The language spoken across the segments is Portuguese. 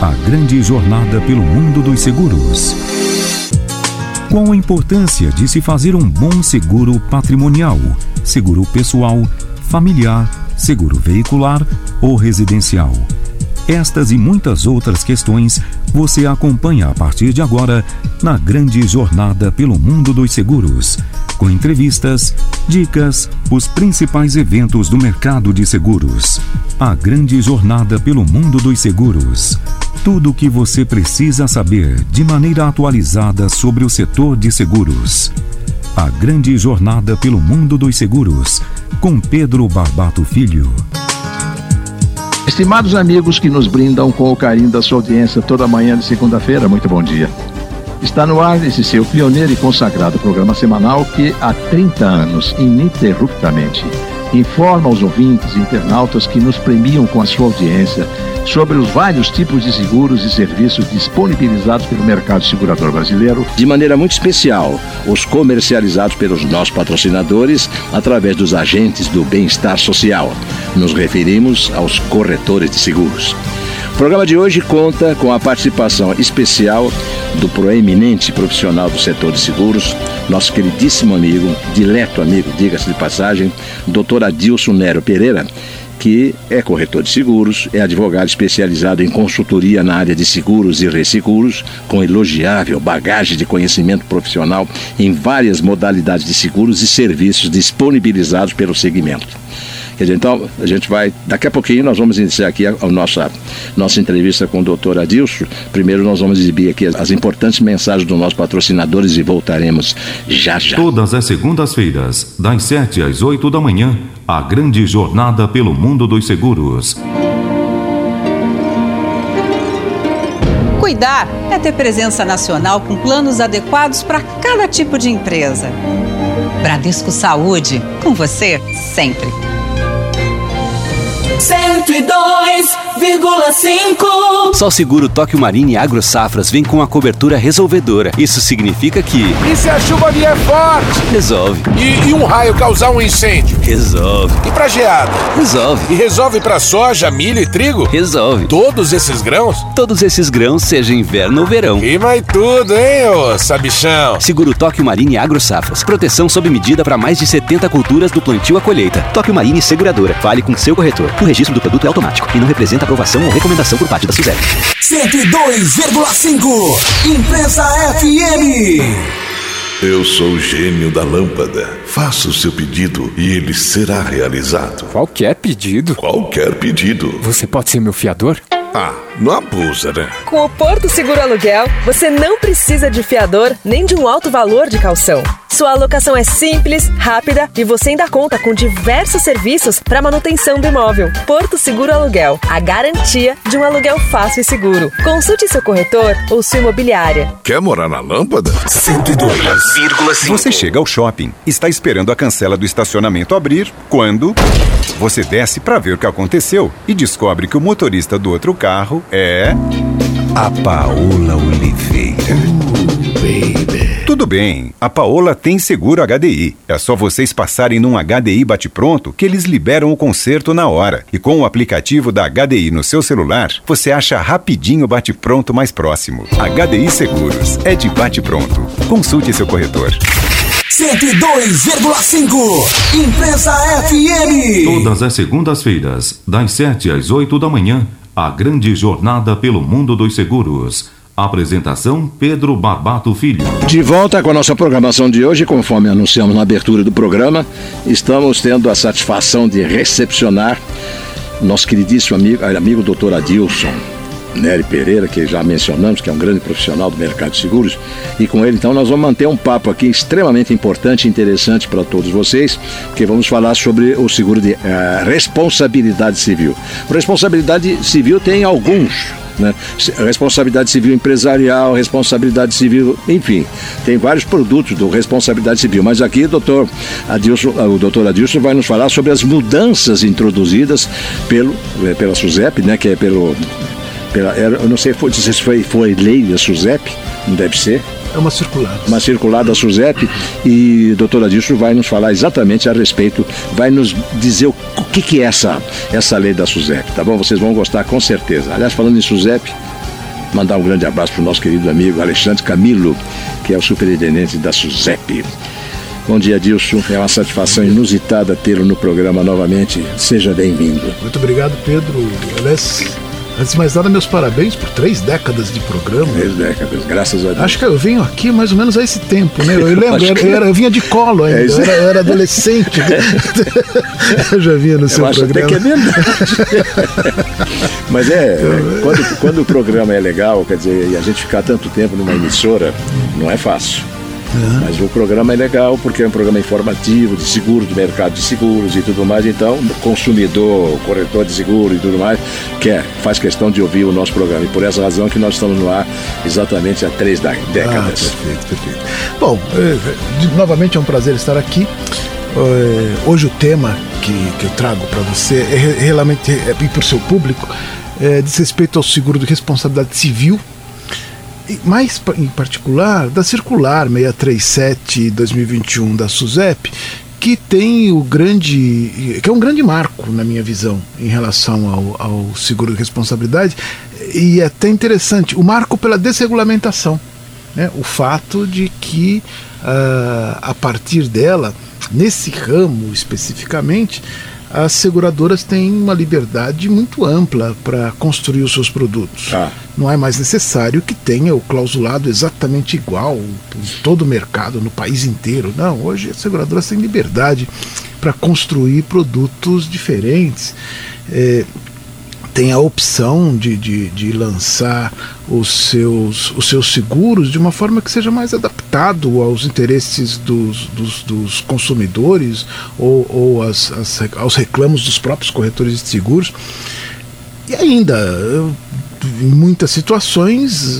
A grande jornada pelo mundo dos seguros. Qual a importância de se fazer um bom seguro patrimonial, seguro pessoal, familiar, seguro veicular ou residencial? Estas e muitas outras questões você acompanha a partir de agora na grande jornada pelo mundo dos seguros, com entrevistas, dicas, os principais eventos do mercado de seguros. A grande jornada pelo mundo dos seguros. Tudo o que você precisa saber de maneira atualizada sobre o setor de seguros. A grande jornada pelo mundo dos seguros, com Pedro Barbato Filho. Estimados amigos que nos brindam com o carinho da sua audiência toda manhã de segunda-feira, muito bom dia. Está no ar esse seu pioneiro e consagrado programa semanal que há 30 anos, ininterruptamente, informa aos ouvintes e internautas que nos premiam com a sua audiência sobre os vários tipos de seguros e serviços disponibilizados pelo mercado segurador brasileiro. De maneira muito especial, os comercializados pelos nossos patrocinadores através dos agentes do bem-estar social. Nos referimos aos corretores de seguros. O programa de hoje conta com a participação especial do proeminente profissional do setor de seguros, nosso queridíssimo amigo, dileto amigo, diga-se de passagem, Dr. Adilson Nero Pereira, que é corretor de seguros, é advogado especializado em consultoria na área de seguros e resseguros, com elogiável bagagem de conhecimento profissional em várias modalidades de seguros e serviços disponibilizados pelo segmento. Quer dizer, então, a gente vai, daqui a pouquinho nós vamos iniciar aqui a nossa entrevista com o doutor Adilson. Primeiro nós vamos exibir aqui as importantes mensagens dos nossos patrocinadores e voltaremos já já. Todas as segundas-feiras, das 7 às 8 da manhã, a grande jornada pelo mundo dos seguros. Cuidar é ter presença nacional com planos adequados para cada tipo de empresa. Bradesco Saúde, com você sempre. 102,5. Só o seguro Tóquio Marine Agro Safras vem com a cobertura resolvedora. Isso significa que... E se a chuva vier forte? Resolve. E um raio causar um incêndio? Resolve. E pra geada? Resolve. E resolve pra soja, milho e trigo? Resolve. Todos esses grãos? Todos esses grãos, seja inverno ou verão. Rima e tudo, hein, ô sabichão? Seguro Tóquio Marine Agro Safras. Proteção sob medida para mais de 70 culturas do plantio à colheita. Tóquio Marine Seguradora. Fale com seu corretor. O registro do produto é automático e não representa aprovação ou recomendação por parte da SUSEP. 102,5 Imprensa FM. Eu sou o gênio da lâmpada. Faça o seu pedido e ele será realizado. Qualquer pedido? Qualquer pedido. Você pode ser meu fiador? Ah, não abusa, né? Com o Porto Seguro Aluguel, você não precisa de fiador nem de um alto valor de caução. Sua alocação é simples, rápida e você ainda conta com diversos serviços para manutenção do imóvel. Porto Seguro Aluguel, a garantia de um aluguel fácil e seguro. Consulte seu corretor ou sua imobiliária. Quer morar na lâmpada? 102,5. Você chega ao shopping, está esperando a cancela do estacionamento abrir, quando você desce para ver o que aconteceu e descobre que o motorista do outro carro é a Paola Oliveira. Baby. Tudo bem, a Paola tem seguro HDI. É só vocês passarem num HDI Bate-Pronto que eles liberam o conserto na hora. E com o aplicativo da HDI no seu celular, você acha rapidinho o Bate-Pronto mais próximo. HDI Seguros é de Bate-Pronto. Consulte seu corretor. 102,5 Imprensa FM. Todas as segundas-feiras, das 7 às 8 da manhã, a grande jornada pelo mundo dos seguros. Apresentação Pedro Barbato Filho. De volta com a nossa programação de hoje, conforme anunciamos na abertura do programa, estamos tendo a satisfação de recepcionar nosso queridíssimo amigo Dr. Adilson Nero Pereira, que já mencionamos, que é um grande profissional do mercado de seguros, e com ele então nós vamos manter um papo aqui extremamente importante e interessante para todos vocês, porque vamos falar sobre o seguro de responsabilidade civil. Responsabilidade civil tem alguns, né? Responsabilidade civil empresarial, responsabilidade civil, enfim, tem vários produtos do responsabilidade civil, mas aqui o doutor Adilson vai nos falar sobre as mudanças introduzidas pela SUSEP, né, que é eu não sei se foi lei da SUSEP, não deve ser. É uma circular. Uma circular da SUSEP, e o doutor Adilson vai nos falar exatamente a respeito, vai nos dizer o que é essa lei da SUSEP, tá bom? Vocês vão gostar com certeza. Aliás, falando em SUSEP, mandar um grande abraço para o nosso querido amigo Alexandre Camilo, que é o superintendente da SUSEP. Bom dia, Dilson. É uma satisfação inusitada tê-lo no programa novamente. Seja bem-vindo. Muito obrigado, Pedro. Aliás, antes de mais nada, meus parabéns por 3 décadas de programa. 3 décadas, graças a Deus. Acho que eu venho aqui mais ou menos a esse tempo, né? Eu lembro, eu vinha de colo ainda, eu era adolescente. Eu já vinha no seu programa. Até que é verdade. Mas quando o programa é legal, quer dizer, e a gente ficar tanto tempo numa emissora, não é fácil. Mas o programa é legal porque é um programa informativo de seguro, do mercado de seguros e tudo mais. Então, consumidor, corretor de seguro e tudo mais, faz questão de ouvir o nosso programa. E por essa razão que nós estamos no ar exatamente há 3 décadas. Perfeito. Bom, novamente é um prazer estar aqui. Hoje o tema que eu trago para você e para o seu público diz respeito ao seguro de responsabilidade civil, mais em particular da circular 637/2021 da SUSEP, que é um grande marco na minha visão em relação ao seguro de responsabilidade, e é até interessante o marco pela desregulamentação, né? O fato de que a partir dela, nesse ramo especificamente, as seguradoras têm uma liberdade muito ampla para construir os seus produtos. Não é mais necessário que tenha o clausulado exatamente igual em todo o mercado, no país inteiro. Não, hoje as seguradoras têm liberdade para construir produtos diferentes. Tem a opção de lançar os seus seguros de uma forma que seja mais adaptado aos interesses dos consumidores ou aos reclamos dos próprios corretores de seguros. E ainda, em muitas situações,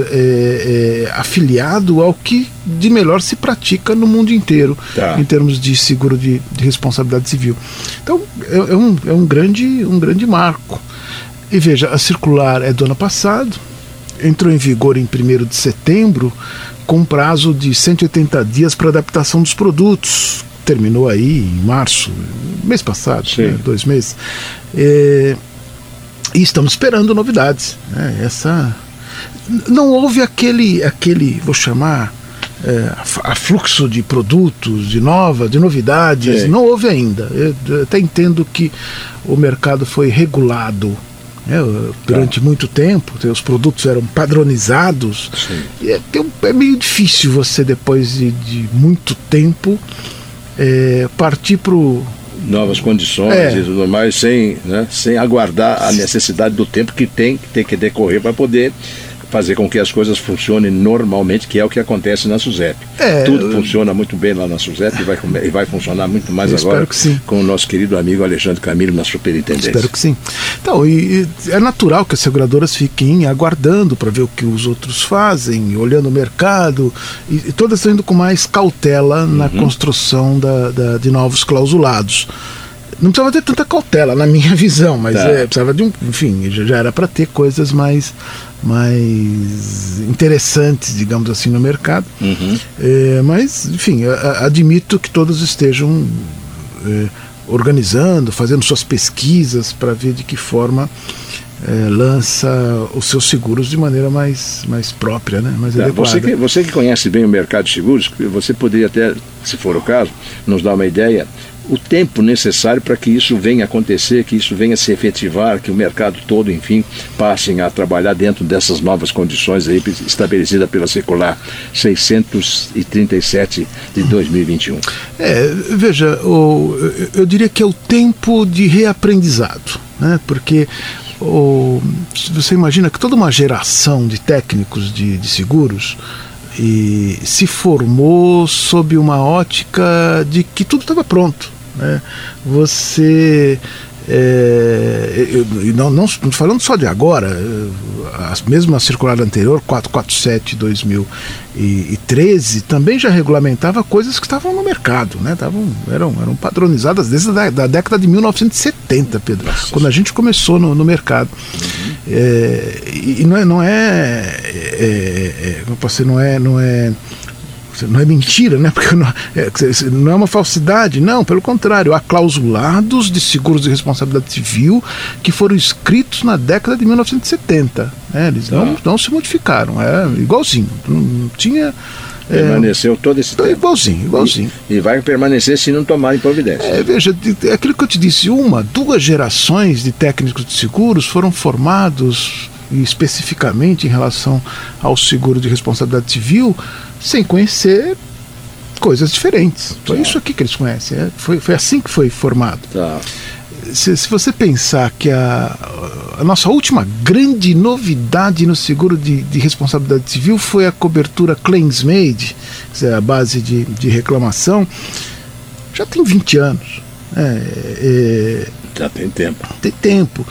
afiliado ao que de melhor se pratica no mundo inteiro, em termos de seguro de responsabilidade civil. Então, é um grande marco. E veja, a circular é do ano passado, entrou em vigor em 1º de setembro, com prazo de 180 dias para adaptação dos produtos. Terminou aí em março, mês passado, né, 2 meses. E estamos esperando novidades, né? Não houve aquele vou chamar, afluxo de produtos, de novidades, não houve ainda. Eu até entendo que o mercado foi regulado durante muito tempo, os produtos eram padronizados. E é meio difícil você, depois de muito tempo, partir para novas condições e tudo mais, sem aguardar a necessidade do tempo que tem que decorrer para poder fazer com que as coisas funcionem normalmente, que é o que acontece na SUSEP. Tudo funciona muito bem lá na SUSEP e vai funcionar muito mais agora com o nosso querido amigo Alexandre Camilo na superintendência. Espero que sim. Então, é natural que as seguradoras fiquem aguardando para ver o que os outros fazem, olhando o mercado, e todas estão indo com mais cautela na construção de novos clausulados. Não precisava ter tanta cautela, na minha visão, mas precisava de enfim, já era para ter coisas mais interessantes, digamos assim, no mercado. Mas, enfim, admito que todos estejam organizando, fazendo suas pesquisas para ver de que forma lança os seus seguros de maneira mais própria, né? Mais adequada. Você que conhece bem o mercado de seguros, você poderia até, se for o caso, nos dar uma ideia o tempo necessário para que isso venha acontecer, que isso venha se efetivar, que o mercado todo, enfim, passem a trabalhar dentro dessas novas condições aí estabelecidas pela circular 637 de 2021. Veja, eu diria que é o tempo de reaprendizado, né? Porque você imagina que toda uma geração de técnicos de seguros se formou sob uma ótica de que tudo estava pronto, né? Você não falando só de agora, mesmo a circular anterior, 447/2013, também já regulamentava coisas que estavam no mercado, né? Eram padronizadas desde a década de 1970, Pedro, quando a gente começou no mercado. E não é não é mentira, né? Porque não é uma falsidade, não, pelo contrário, há clausulados de seguros de responsabilidade civil que foram escritos na década de 1970. Né? Eles não se modificaram, é igualzinho, não tinha... Permaneceu todo esse tempo. Igualzinho. E vai permanecer se não tomarem providência. Veja, é aquilo que eu te disse, 2 gerações de técnicos de seguros foram formados especificamente em relação ao seguro de responsabilidade civil sem conhecer coisas diferentes. Foi isso aqui que eles conhecem, foi assim que foi formado. Se você pensar que a nossa última grande novidade no seguro de responsabilidade civil foi a cobertura claims made, que é a base de reclamação, já tem 20 anos. Já tem tempo. Tem tempo.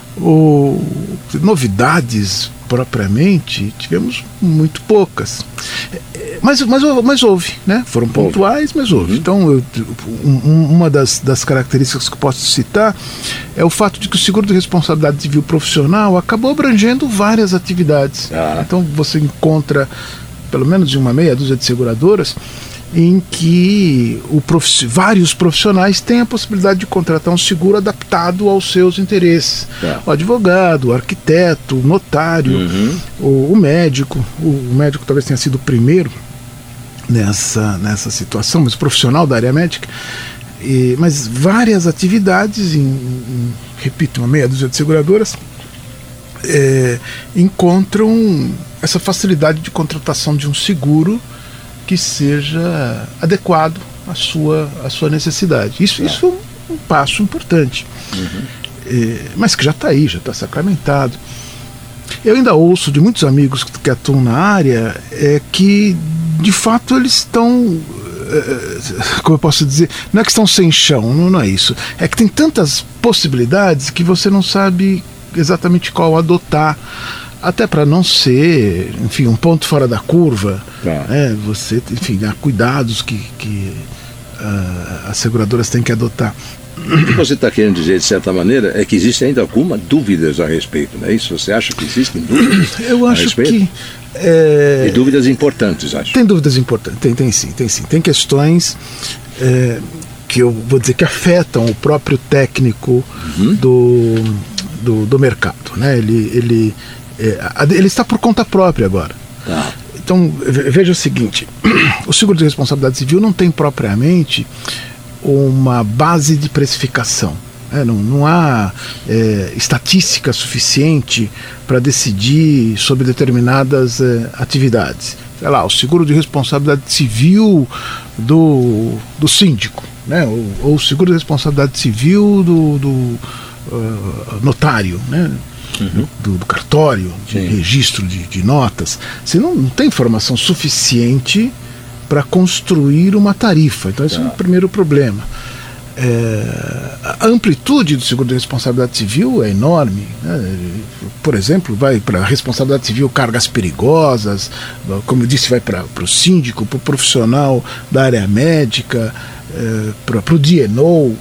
Novidades propriamente tivemos muito poucas, mas houve, né? Foram pontuais, mas houve. Então uma das características que eu posso citar é o fato de que o seguro de responsabilidade civil profissional acabou abrangendo várias atividades. Então você encontra pelo menos em uma meia dúzia de seguradoras em que vários profissionais têm a possibilidade de contratar um seguro adaptado aos seus interesses. O advogado, o arquiteto, o notário, o médico. O médico talvez tenha sido o primeiro nessa situação, mas o profissional da área médica. Mas várias atividades, repito, uma meia dúzia de seguradoras, encontram essa facilidade de contratação de um seguro que seja adequado à sua necessidade. Isso é um passo importante, mas que já está aí, já está sacramentado. Eu ainda ouço de muitos amigos que atuam na área que de fato eles estão, como eu posso dizer, não é que estão sem chão, não é isso, é que tem tantas possibilidades que você não sabe exatamente qual adotar, até para não ser, enfim, um ponto fora da curva. Você, enfim, há cuidados que as seguradoras têm que adotar. O que você está querendo dizer, de certa maneira, é que existem ainda algumas dúvidas a respeito, não é isso? Você acha que existem dúvidas? Eu acho que... E dúvidas importantes, acho. Tem dúvidas importantes, tem sim. Tem questões que eu vou dizer que afetam o próprio técnico do mercado, né? Ele está por conta própria agora. Então, veja o seguinte, o seguro de responsabilidade civil não tem propriamente uma base de precificação. Não há estatística suficiente para decidir sobre determinadas atividades. Sei lá, o seguro de responsabilidade civil do síndico, né? ou o seguro de responsabilidade civil do notário, né? Do cartório, de registro de notas. Você não tem informação suficiente para construir uma tarifa. Então esse é o primeiro problema. A amplitude do seguro de responsabilidade civil é enorme, né? Por exemplo, vai para a responsabilidade civil cargas perigosas, como eu disse, vai para o síndico, para o profissional da área médica, para o D&O,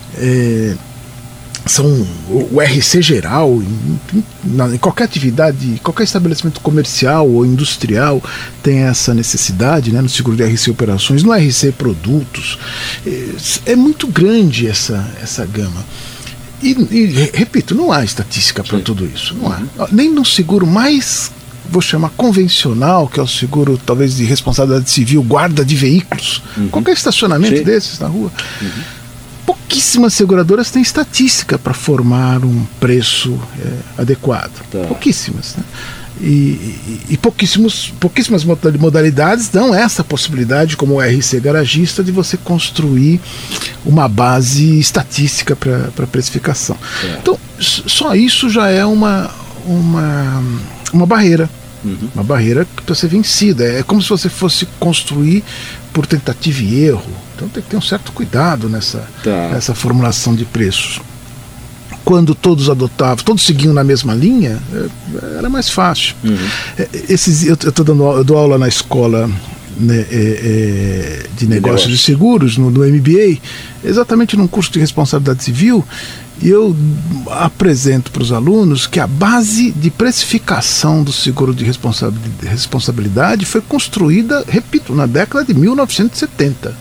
são o RC geral, em qualquer atividade, qualquer estabelecimento comercial ou industrial tem essa necessidade, né, no seguro de RC operações, no RC produtos. É muito grande essa gama. E repito, não há estatística para tudo isso. Não há. Nem no seguro mais, vou chamar convencional, que é o seguro talvez de responsabilidade civil, guarda de veículos, qualquer estacionamento desses na rua. Pouquíssimas seguradoras têm estatística para formar um preço adequado. Pouquíssimas, né? E pouquíssimas modalidades dão essa possibilidade, como o RC garagista, de você construir uma base estatística para precificação. Então, só isso já é uma barreira. Uma barreira que precisa ser vencida. É como se você fosse construir por tentativa e erro. Então tem que ter um certo cuidado nessa formulação de preços. Quando todos seguiam na mesma linha, era mais fácil. Eu dou aula na escola né, de negócios de seguros no MBA, exatamente num curso de responsabilidade civil, e eu apresento para os alunos que a base de precificação do seguro de responsabilidade foi construída, repito, na década de 1970.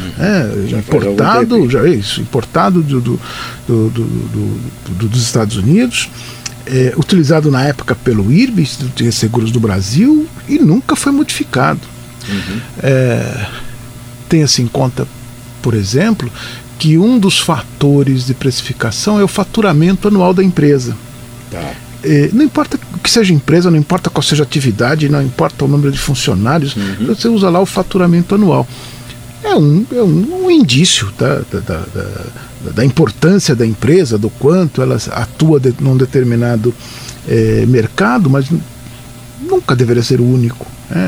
Importado dos Estados Unidos, utilizado na época pelo IRB, Instituto de Seguros do Brasil, e nunca foi modificado. Tenha-se em conta, por exemplo, que um dos fatores de precificação é o faturamento anual da empresa. Não importa o que seja empresa, não importa qual seja a atividade, não importa o número de funcionários, você usa lá o faturamento anual. É um indício da importância da empresa, do quanto ela atua num determinado mercado, mas nunca deveria ser o único.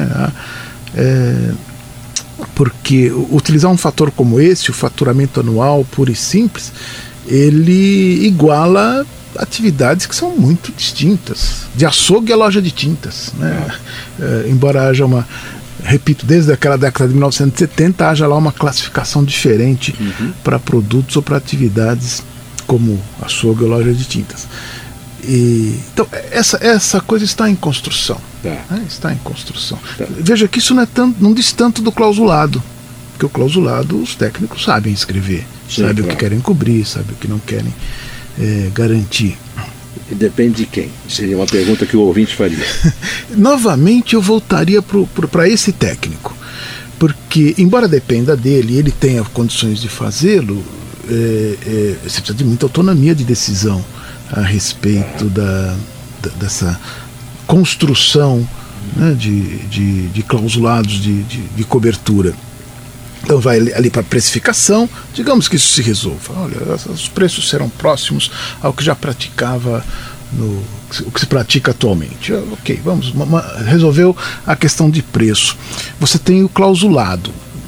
Porque utilizar um fator como esse, o faturamento anual puro e simples, ele iguala atividades que são muito distintas, de açougue a loja de tintas, né? Embora haja repito, desde aquela década de 1970 haja lá uma classificação diferente para produtos ou para atividades como açougue ou loja de tintas. Então essa coisa está em construção. Está em construção. Veja que isso não diz tanto do clausulado, porque o clausulado os técnicos sabem escrever, sabem o que querem cobrir, sabem o que não querem garantir. E depende de quem? Seria uma pergunta que o ouvinte faria. Novamente eu voltaria para esse técnico, porque embora dependa dele, ele tenha condições de fazê-lo, você precisa de muita autonomia de decisão a respeito dessa construção, né, de clausulados de cobertura. Então vai ali para precificação, digamos que isso se resolva. Olha, os preços serão próximos ao que já praticava, o que se pratica atualmente. Ok, vamos, resolveu a questão de preço. Você tem o clausulado.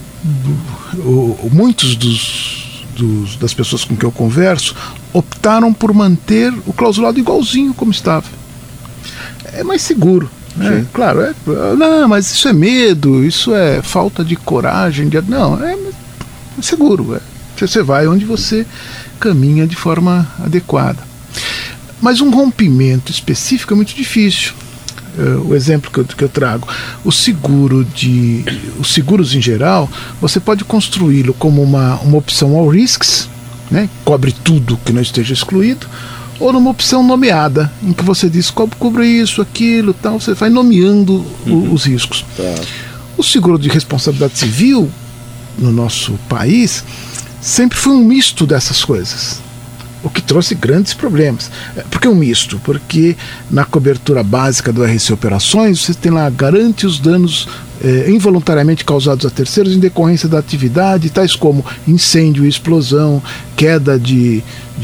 Muitos das pessoas com quem eu converso optaram por manter o clausulado igualzinho como estava. É mais seguro. Claro, não, mas isso é medo, isso é falta de coragem, não, é seguro, você vai onde você caminha de forma adequada. Mas um rompimento específico é muito difícil. O exemplo que eu trago, os seguros em geral, você pode construí-lo como uma opção all risks, né, cobre tudo que não esteja excluído, ou numa opção nomeada, em que você diz cobre isso, aquilo, tal, você vai nomeando os riscos. O seguro de responsabilidade civil no nosso país sempre foi um misto dessas coisas, o que trouxe grandes problemas. Por que um misto? Porque na cobertura básica do RC Operações você tem lá, garante os danos involuntariamente causados a terceiros em decorrência da atividade, tais como incêndio, explosão, queda de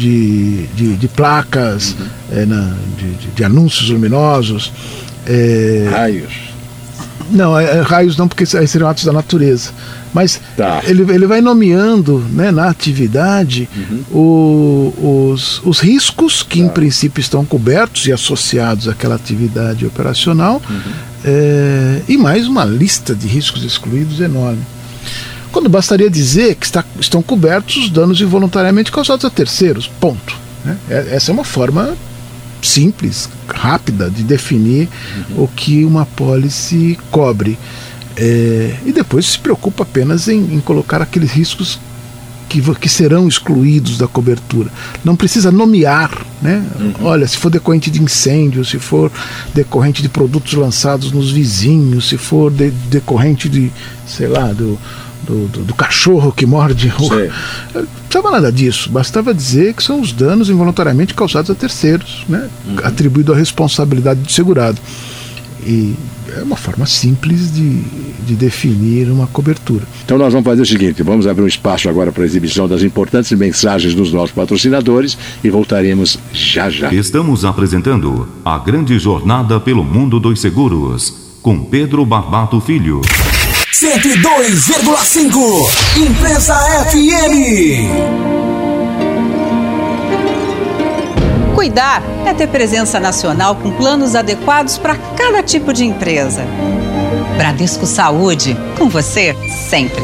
placas, de anúncios luminosos, raios. Não, raios não, porque aí seriam atos da natureza. Mas ele vai nomeando, né, na atividade os riscos que em princípio estão cobertos e associados àquela atividade operacional, e mais uma lista de riscos excluídos enorme. Quando bastaria dizer que estão cobertos os danos involuntariamente causados a terceiros, ponto. Né? Essa é uma forma simples, rápida de definir o que uma apólice cobre. E depois se preocupa apenas em colocar aqueles riscos que serão excluídos da cobertura. Não precisa nomear, né? Olha, se for decorrente de incêndio, se for decorrente de produtos lançados nos vizinhos, se for decorrente de, sei lá, do cachorro que morde. Não precisava nada disso, bastava dizer que são os danos involuntariamente causados a terceiros, né? Atribuído à responsabilidade do segurado. E é uma forma simples de definir uma cobertura. Então nós vamos fazer o seguinte, vamos abrir um espaço agora para a exibição das importantes mensagens dos nossos patrocinadores e voltaremos já. Estamos apresentando a grande jornada pelo mundo dos seguros, com Pedro Barbato Filho. 102,5 Imprensa FM. Cuidar é ter presença nacional com planos adequados para cada tipo de empresa. Bradesco Saúde, com você sempre.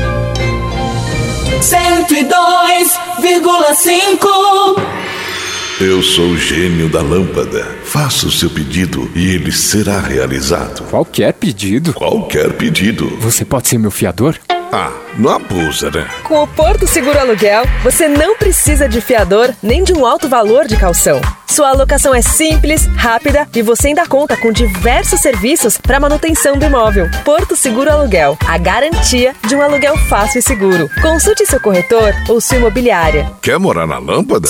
102,5. Eu sou o gênio da lâmpada. Faça o seu pedido e ele será realizado. Qualquer pedido? Qualquer pedido. Você pode ser meu fiador? Ah, não abusa, né? Com o Porto Seguro Aluguel, você não precisa de fiador nem de um alto valor de caução. Sua alocação é simples, rápida e você ainda conta com diversos serviços para manutenção do imóvel. Porto Seguro Aluguel, a garantia de um aluguel fácil e seguro. Consulte seu corretor ou sua imobiliária. Quer morar na lâmpada?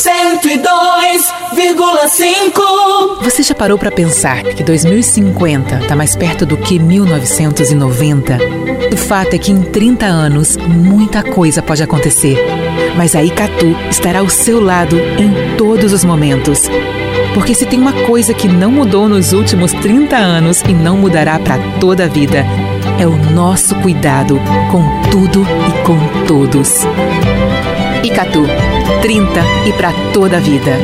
102,5. Você já parou para pensar que 2050 tá mais perto do que 1990? O fato é que em 30 anos, muita coisa pode acontecer. Mas a Icatu estará ao seu lado em todos os momentos. Porque se tem uma coisa que não mudou nos últimos 30 anos e não mudará para toda a vida, é o nosso cuidado com tudo e com todos. Icatu, 30 e para toda a vida.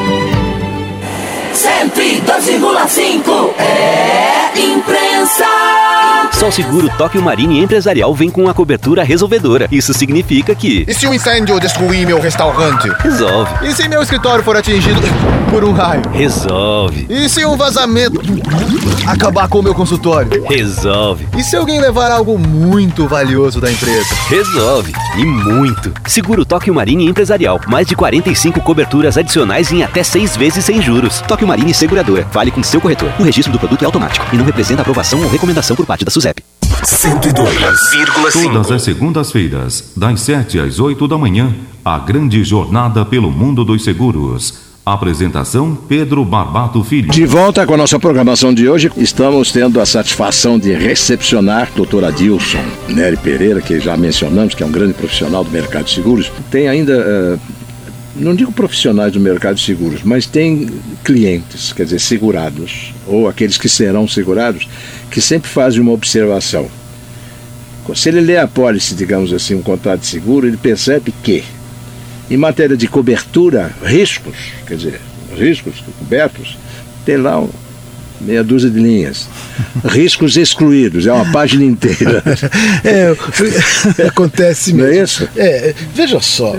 102,5 é imprensa. Só o seguro Tóquio Marine Empresarial vem com a cobertura resolvedora. Isso significa que... E se um incêndio destruir meu restaurante? Resolve. E se meu escritório for atingido por um raio? Resolve. E se um vazamento acabar com o meu consultório? Resolve. E se alguém levar algo muito valioso da empresa? Resolve. E muito. Seguro Tóquio Marine Empresarial. Mais de 45 coberturas adicionais em até 6 vezes sem juros. Tóquio Marine Seguradora. Fale com seu corretor. O registro do produto é automático e não representa aprovação ou recomendação por parte da SUSEP. 102,5. Todas as segundas-feiras, das 7 às 8 da manhã, a grande jornada pelo mundo dos seguros. Apresentação Pedro Barbato Filho. De volta com a nossa programação de hoje, estamos tendo a satisfação de recepcionar o Dr. Adilson Nery Pereira, que já mencionamos, que é um grande profissional do mercado de seguros. Tem ainda, não digo profissionais do mercado de seguros, mas tem clientes, quer dizer, segurados, ou aqueles que serão segurados, que sempre fazem uma observação. Se ele lê a pólice, digamos assim, um contrato de seguro, ele percebe que, em matéria de cobertura, riscos, quer dizer, riscos cobertos, tem lá meia dúzia de linhas. Riscos excluídos, é uma página inteira. Acontece mesmo. Não é isso? Veja só,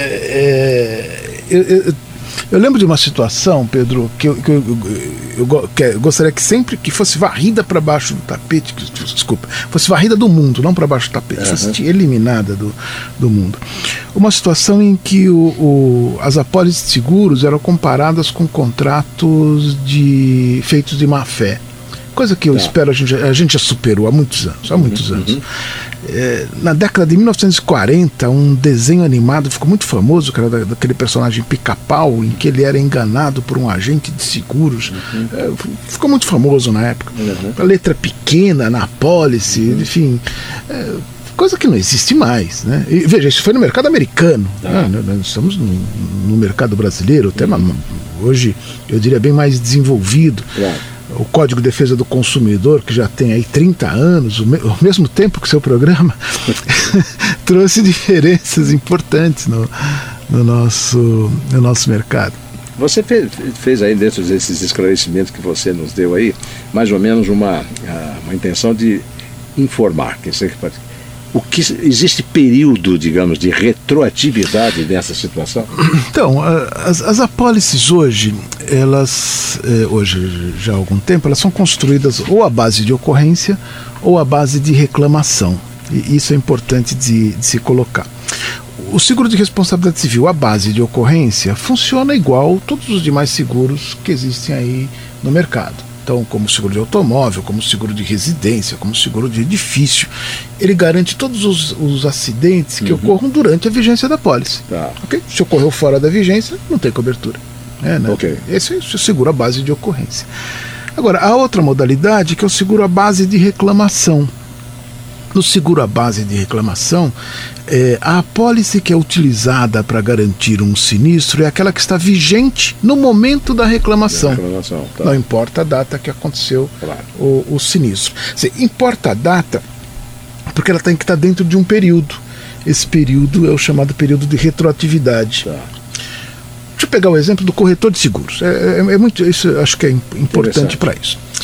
eu lembro de uma situação, Pedro, que eu gostaria que sempre que fosse varrida para baixo do tapete, fosse varrida do mundo, não para baixo do tapete, fosse eliminada do mundo. Uma situação em que as apólices de seguros eram comparadas com contratos feitos de má fé. Coisa que eu espero, a gente já superou há muitos anos. Na década de 1940, um desenho animado ficou muito famoso, que era daquele personagem Pica-Pau, em que ele era enganado por um agente de seguros. Ficou muito famoso na época. A letra pequena na apólice, enfim... coisa que não existe mais, né? E, veja, isso foi no mercado americano. Nós estamos no mercado brasileiro, até hoje, eu diria, bem mais desenvolvido. O Código de Defesa do Consumidor, que já tem aí 30 anos, ao mesmo tempo que seu programa, trouxe diferenças importantes no nosso mercado. Você fez aí, dentro desses esclarecimentos que você nos deu aí, mais ou menos uma intenção de informar. O que existe período, digamos, de retroatividade dessa situação? Então, as apólices hoje já há algum tempo, elas são construídas ou à base de ocorrência ou à base de reclamação. E isso é importante de se colocar. O seguro de responsabilidade civil à base de ocorrência funciona igual todos os demais seguros que existem aí no mercado. Então, como seguro de automóvel, como seguro de residência, como seguro de edifício, ele garante todos os acidentes que ocorram durante a vigência da apólice. Okay? Se ocorreu fora da vigência, não tem cobertura. Esse é o seguro à base de ocorrência. Agora, a outra modalidade que é o seguro à base de reclamação. No seguro à base de reclamação, a apólice que é utilizada para garantir um sinistro é aquela que está vigente no momento da reclamação. Não importa a data que aconteceu o sinistro. Importa a data porque ela tem que estar dentro de um período. Esse período é o chamado período de retroatividade. Deixa eu pegar o exemplo do corretor de seguros. Isso acho que é importante para isso.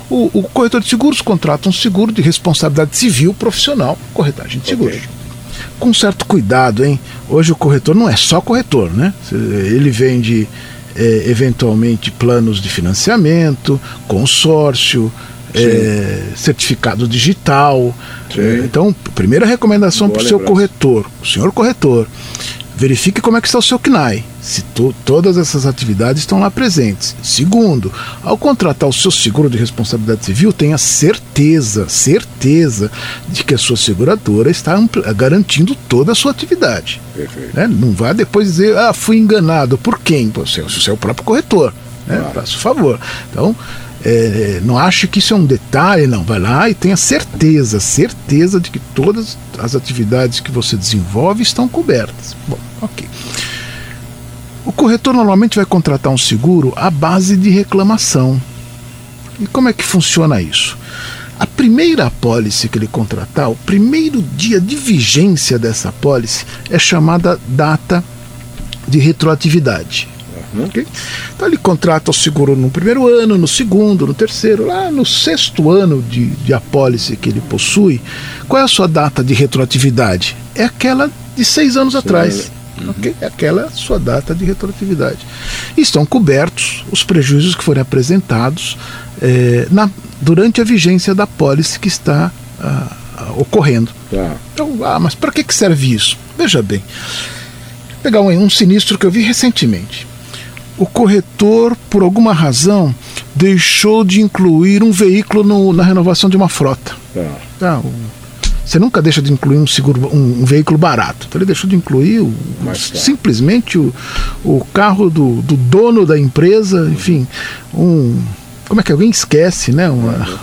O corretor de seguros contrata um seguro de responsabilidade civil profissional, corretagem de seguros. Okay. Com certo cuidado, hein? Hoje o corretor não é só corretor, né? Ele vende eventualmente planos de financiamento, consórcio, certificado digital. Então, primeira recomendação para o seu corretor, o senhor corretor, verifique como é que está o seu CNAE, se todas essas atividades estão lá presentes. Segundo, ao contratar o seu seguro de responsabilidade civil, tenha certeza de que a sua seguradora está garantindo toda a sua atividade. Né? Não vá depois dizer, fui enganado. Por quem? Você é o seu próprio corretor. Né? Faça o favor. Então, não ache que isso é um detalhe, não. Vai lá e tenha certeza de que todas as atividades que você desenvolve estão cobertas. Bom, ok. O corretor normalmente vai contratar um seguro à base de reclamação. E como é que funciona isso? A primeira apólice que ele contratar, o primeiro dia de vigência dessa apólice é chamada data de retroatividade. Okay? Então ele contrata o seguro no primeiro ano, no segundo, no terceiro, lá no 6º ano de apólice que ele possui. Qual é a sua data de retroatividade? É aquela de 6 anos atrás. Okay? É aquela sua data de retroatividade. E estão cobertos os prejuízos que forem apresentados durante a vigência da apólice que está ocorrendo. Então, mas para que serve isso? Veja bem, vou pegar um sinistro que eu vi recentemente. O corretor, por alguma razão, deixou de incluir um veículo na renovação de uma frota. Você nunca deixa de incluir um veículo barato. Então ele deixou de incluir simplesmente o carro do dono da empresa, enfim, como é que alguém esquece, né?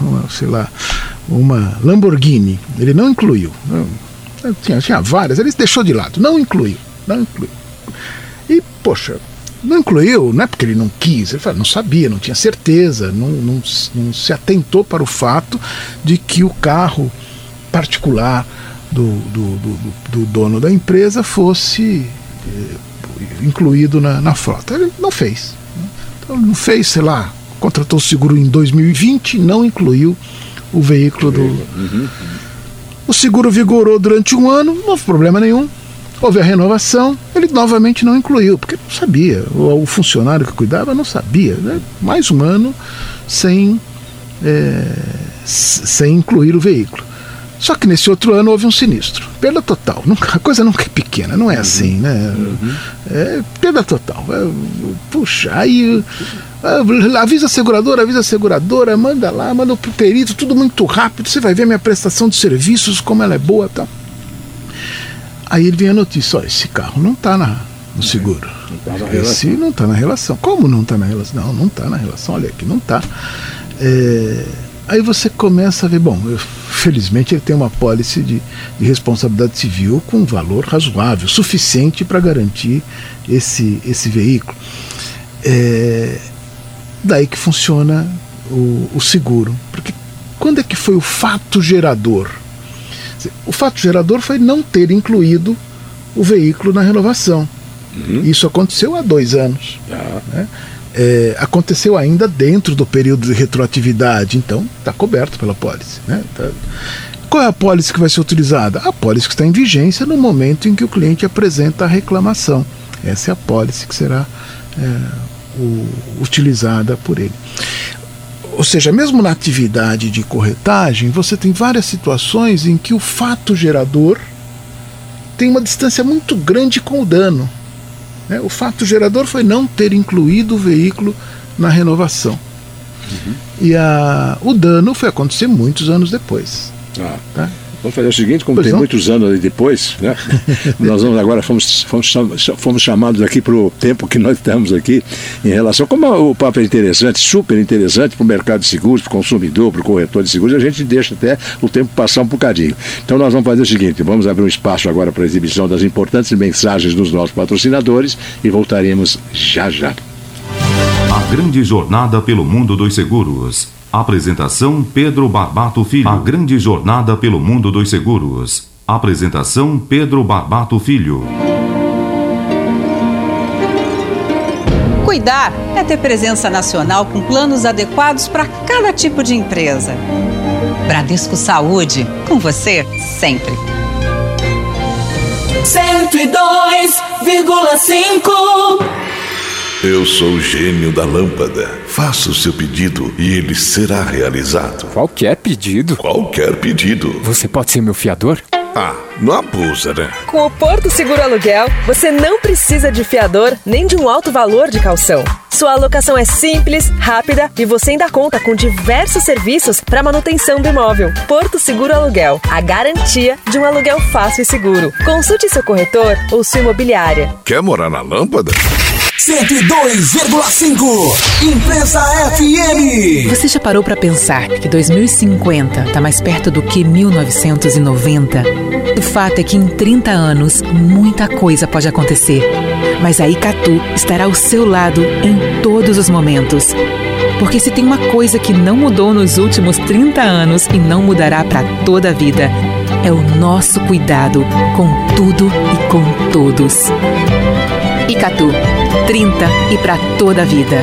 Uma Lamborghini. Ele não incluiu. Tinha várias, ele deixou de lado, não incluiu. E, poxa, não incluiu, não é porque ele não quis, ele não sabia, não tinha certeza, não se atentou para o fato de que o carro particular do dono da empresa fosse incluído na frota. Ele não fez. Então ele não fez, contratou o seguro em 2020, não incluiu o veículo O seguro vigorou durante 1 ano, não houve problema nenhum. Houve a renovação, ele novamente não incluiu, porque não sabia, o funcionário que cuidava não sabia, né? Mais 1 ano sem incluir o veículo. Só que nesse outro ano houve um sinistro, perda total. A coisa nunca é pequena, não é assim, né? Perda total. Puxa, aí avisa a seguradora, manda pro perito, tudo muito rápido, você vai ver a minha prestação de serviços, como ela é boa e tal. Aí ele vem a notícia, esse carro não está no seguro. Esse não está na relação. Como não está na relação? Não está na relação, olha aqui, não está. Aí você começa a ver, felizmente ele tem uma apólice de responsabilidade civil com um valor razoável, suficiente para garantir esse veículo. Daí que funciona o seguro. Porque quando é que foi o fato gerador? O fato gerador foi não ter incluído o veículo na renovação. Isso aconteceu há 2 anos. Né? Aconteceu ainda dentro do período de retroatividade, então está coberto pela apólice. Né? Qual é a apólice que vai ser utilizada? A apólice que está em vigência no momento em que o cliente apresenta a reclamação. Essa é a apólice que será utilizada por ele. Ou seja, mesmo na atividade de corretagem, você tem várias situações em que o fato gerador tem uma distância muito grande com o dano. Né? O fato gerador foi não ter incluído o veículo na renovação. E o dano foi acontecer muitos anos depois. Tá? Vamos fazer o seguinte, como tem muitos anos ali depois, né? Nós vamos agora, fomos chamados aqui para o tempo que nós estamos aqui, em relação, como o papo é interessante, super interessante para o mercado de seguros, para o consumidor, para o corretor de seguros, a gente deixa até o tempo passar um bocadinho. Então nós vamos fazer o seguinte, vamos abrir um espaço agora para a exibição das importantes mensagens dos nossos patrocinadores e voltaremos já já. A grande jornada pelo mundo dos seguros. Apresentação Pedro Barbato Filho. A grande jornada pelo mundo dos seguros. Apresentação Pedro Barbato Filho. Cuidar é ter presença nacional com planos adequados para cada tipo de empresa. Bradesco Saúde, com você sempre. 102,5. Eu sou o gênio da lâmpada. Faça o seu pedido e ele será realizado. Qualquer pedido? Qualquer pedido. Você pode ser meu fiador? Ah, não abusa, né? Com o Porto Seguro Aluguel, você não precisa de fiador nem de um alto valor de caução. Sua alocação é simples, rápida e você ainda conta com diversos serviços para manutenção do imóvel. Porto Seguro Aluguel, a garantia de um aluguel fácil e seguro. Consulte seu corretor ou sua imobiliária. Quer morar na lâmpada? 102,5 Imprensa FM. Você já parou para pensar que 2050 está mais perto do que 1990? O fato é que em 30 anos muita coisa pode acontecer, mas a Icatu estará ao seu lado em todos os momentos. Porque se tem uma coisa que não mudou nos últimos 30 anos e não mudará para toda a vida, é o nosso cuidado com tudo e com todos. Icatu, 30 e para toda a vida.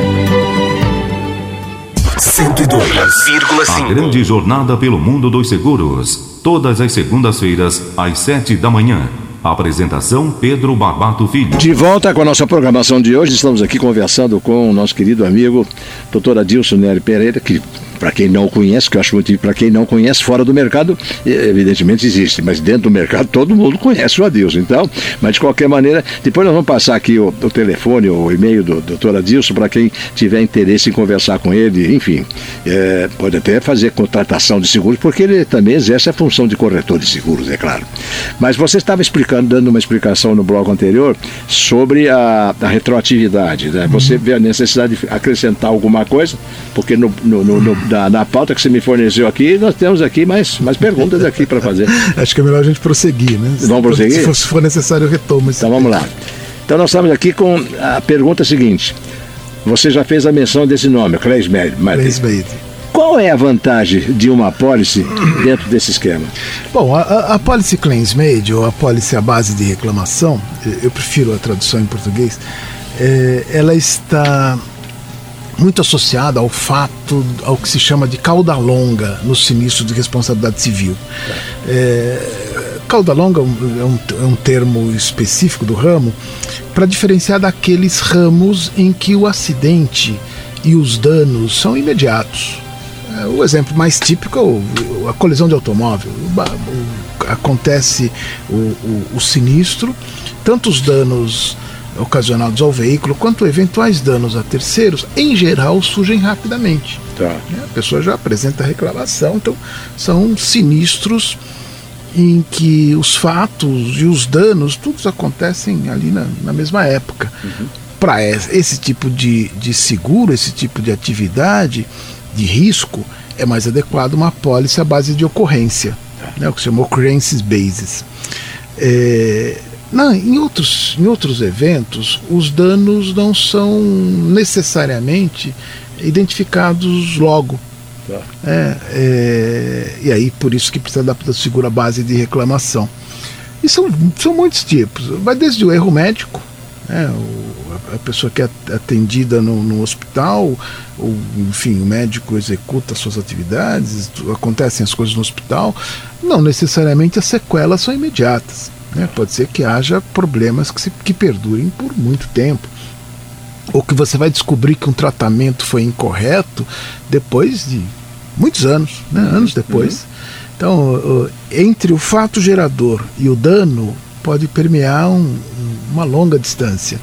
102,5. A grande jornada pelo mundo dos seguros. Todas as segundas-feiras, às 7 da manhã. Apresentação Pedro Barbato Filho. De volta com a nossa programação de hoje, estamos aqui conversando com o nosso querido amigo Dr. Adilson Nery Pereira, que para quem não conhece, que eu acho muito, para quem não conhece, fora do mercado, evidentemente existe, mas dentro do mercado todo mundo conhece o Adilson, então, mas de qualquer maneira, depois nós vamos passar aqui o telefone, o e-mail do Dr. Adilson, para quem tiver interesse em conversar com ele, enfim, pode até fazer contratação de seguros, porque ele também exerce a função de corretor de seguros, é claro. Mas você estava dando uma explicação no bloco anterior sobre a retroatividade, né? Você vê a necessidade de acrescentar alguma coisa, porque na pauta que você me forneceu aqui, nós temos aqui mais perguntas aqui para fazer. Acho que é melhor a gente prosseguir, né? Vamos prosseguir? Se for necessário, eu retomo. Então vamos lá. Então nós estamos aqui com a pergunta seguinte. Você já fez a menção desse nome, Claims-Made. Qual é a vantagem de uma apólice dentro desse esquema? Bom, a apólice Claims-Made, ou a apólice à base de reclamação, eu prefiro a tradução em português, ela está muito associada ao ao que se chama de cauda longa no sinistro de responsabilidade civil. Cauda longa é um termo específico do ramo para diferenciar daqueles ramos em que o acidente e os danos são imediatos. O exemplo mais típico é a colisão de automóvel. Acontece o sinistro, tanto os danos ocasionados ao veículo quanto eventuais danos a terceiros, em geral, surgem rapidamente. Tá. A pessoa já apresenta reclamação, então são sinistros em que os fatos e os danos, todos acontecem ali na mesma época. Para esse tipo de seguro, esse tipo de atividade, de risco, é mais adequado uma apólice à base de ocorrência, né, o que se chama occurrence basis. Em outros eventos, os danos não são necessariamente identificados logo. E aí, por isso que precisa da seguro à base de reclamação. E são muitos tipos. Vai desde o erro médico, a pessoa que é atendida no hospital, ou, enfim, o médico executa suas atividades, acontecem as coisas no hospital, não necessariamente as sequelas são imediatas. Pode ser que haja problemas que perdurem por muito tempo, ou que você vai descobrir que um tratamento foi incorreto depois de muitos anos, anos depois. Então, entre o fato gerador e o dano pode permear uma longa distância.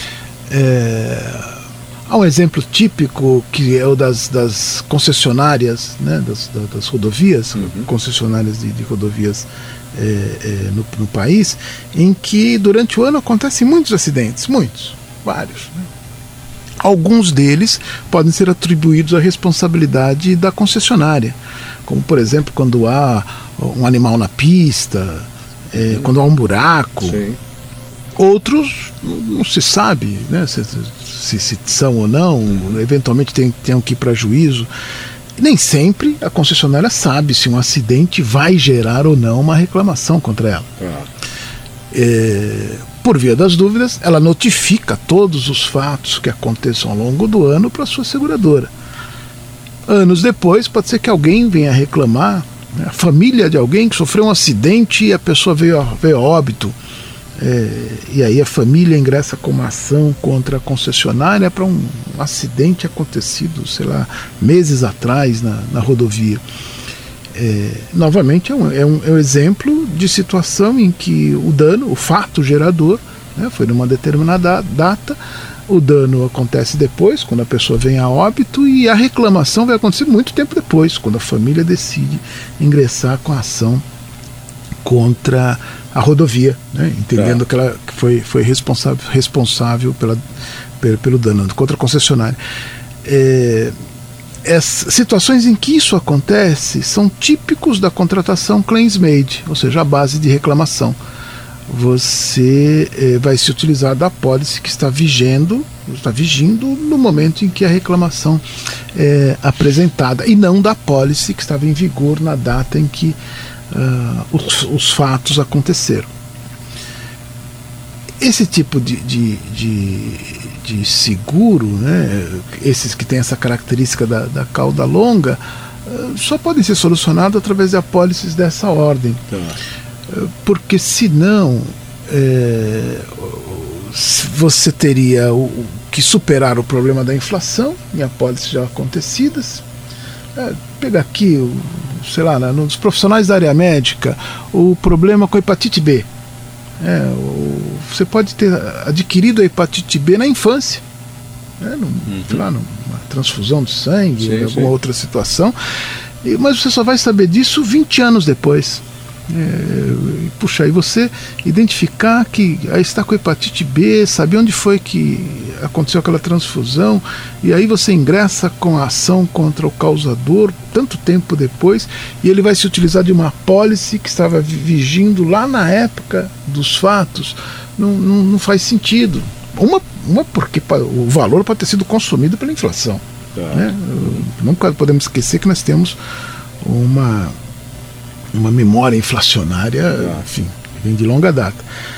Há um exemplo típico que é o das concessionárias, né, das rodovias, concessionárias de rodovias no país, em que durante o ano acontecem muitos acidentes, vários. Né? Alguns deles podem ser atribuídos à responsabilidade da concessionária, como por exemplo quando há um animal na pista, quando há um buraco. Sim. Outros não se sabe, né, se são ou não, eventualmente tem que ir para juízo. Nem sempre a concessionária sabe se um acidente vai gerar ou não uma reclamação contra ela. por via das dúvidas, ela notifica todos os fatos que aconteçam ao longo do ano para a sua seguradora. Anos depois, pode ser que alguém venha reclamar, né, a família de alguém que sofreu um acidente e a pessoa veio a óbito. E aí a família ingressa com uma ação contra a concessionária para um acidente acontecido, sei lá, meses atrás na rodovia. Novamente é um exemplo de situação em que o dano, o fato gerador, né, foi numa determinada data, o dano acontece depois, quando a pessoa vem a óbito, e a reclamação vai acontecer muito tempo depois, quando a família decide ingressar com a ação contra a rodovia, né, entendendo que ela foi responsável pelo dano, contra a concessionária. As situações em que isso acontece são típicos da contratação claims made, ou seja, a base de reclamação. Você vai se utilizar da apólice que está vigindo no momento em que a reclamação é apresentada, e não da apólice que estava em vigor na data em que os fatos aconteceram. Esse tipo de seguro, né, esses que têm essa característica da cauda longa, só podem ser solucionados através de apólices dessa ordem. Porque senão você teria que superar o problema da inflação em apólices já acontecidas. Pega aqui, sei lá, nos profissionais da área médica, o problema com a hepatite B. Você pode ter adquirido a hepatite B na infância, sei lá, numa transfusão de sangue, alguma outra situação, mas você só vai saber disso 20 anos depois. Puxa, aí você identificar que aí está com hepatite B, saber onde foi que aconteceu aquela transfusão, e aí você ingressa com a ação contra o causador tanto tempo depois, e ele vai se utilizar de uma apólice que estava vigindo lá na época dos fatos. Não faz sentido. Uma porque o valor pode ter sido consumido pela inflação, né? Nunca podemos esquecer que nós temos uma memória inflacionária, enfim, vem de longa data.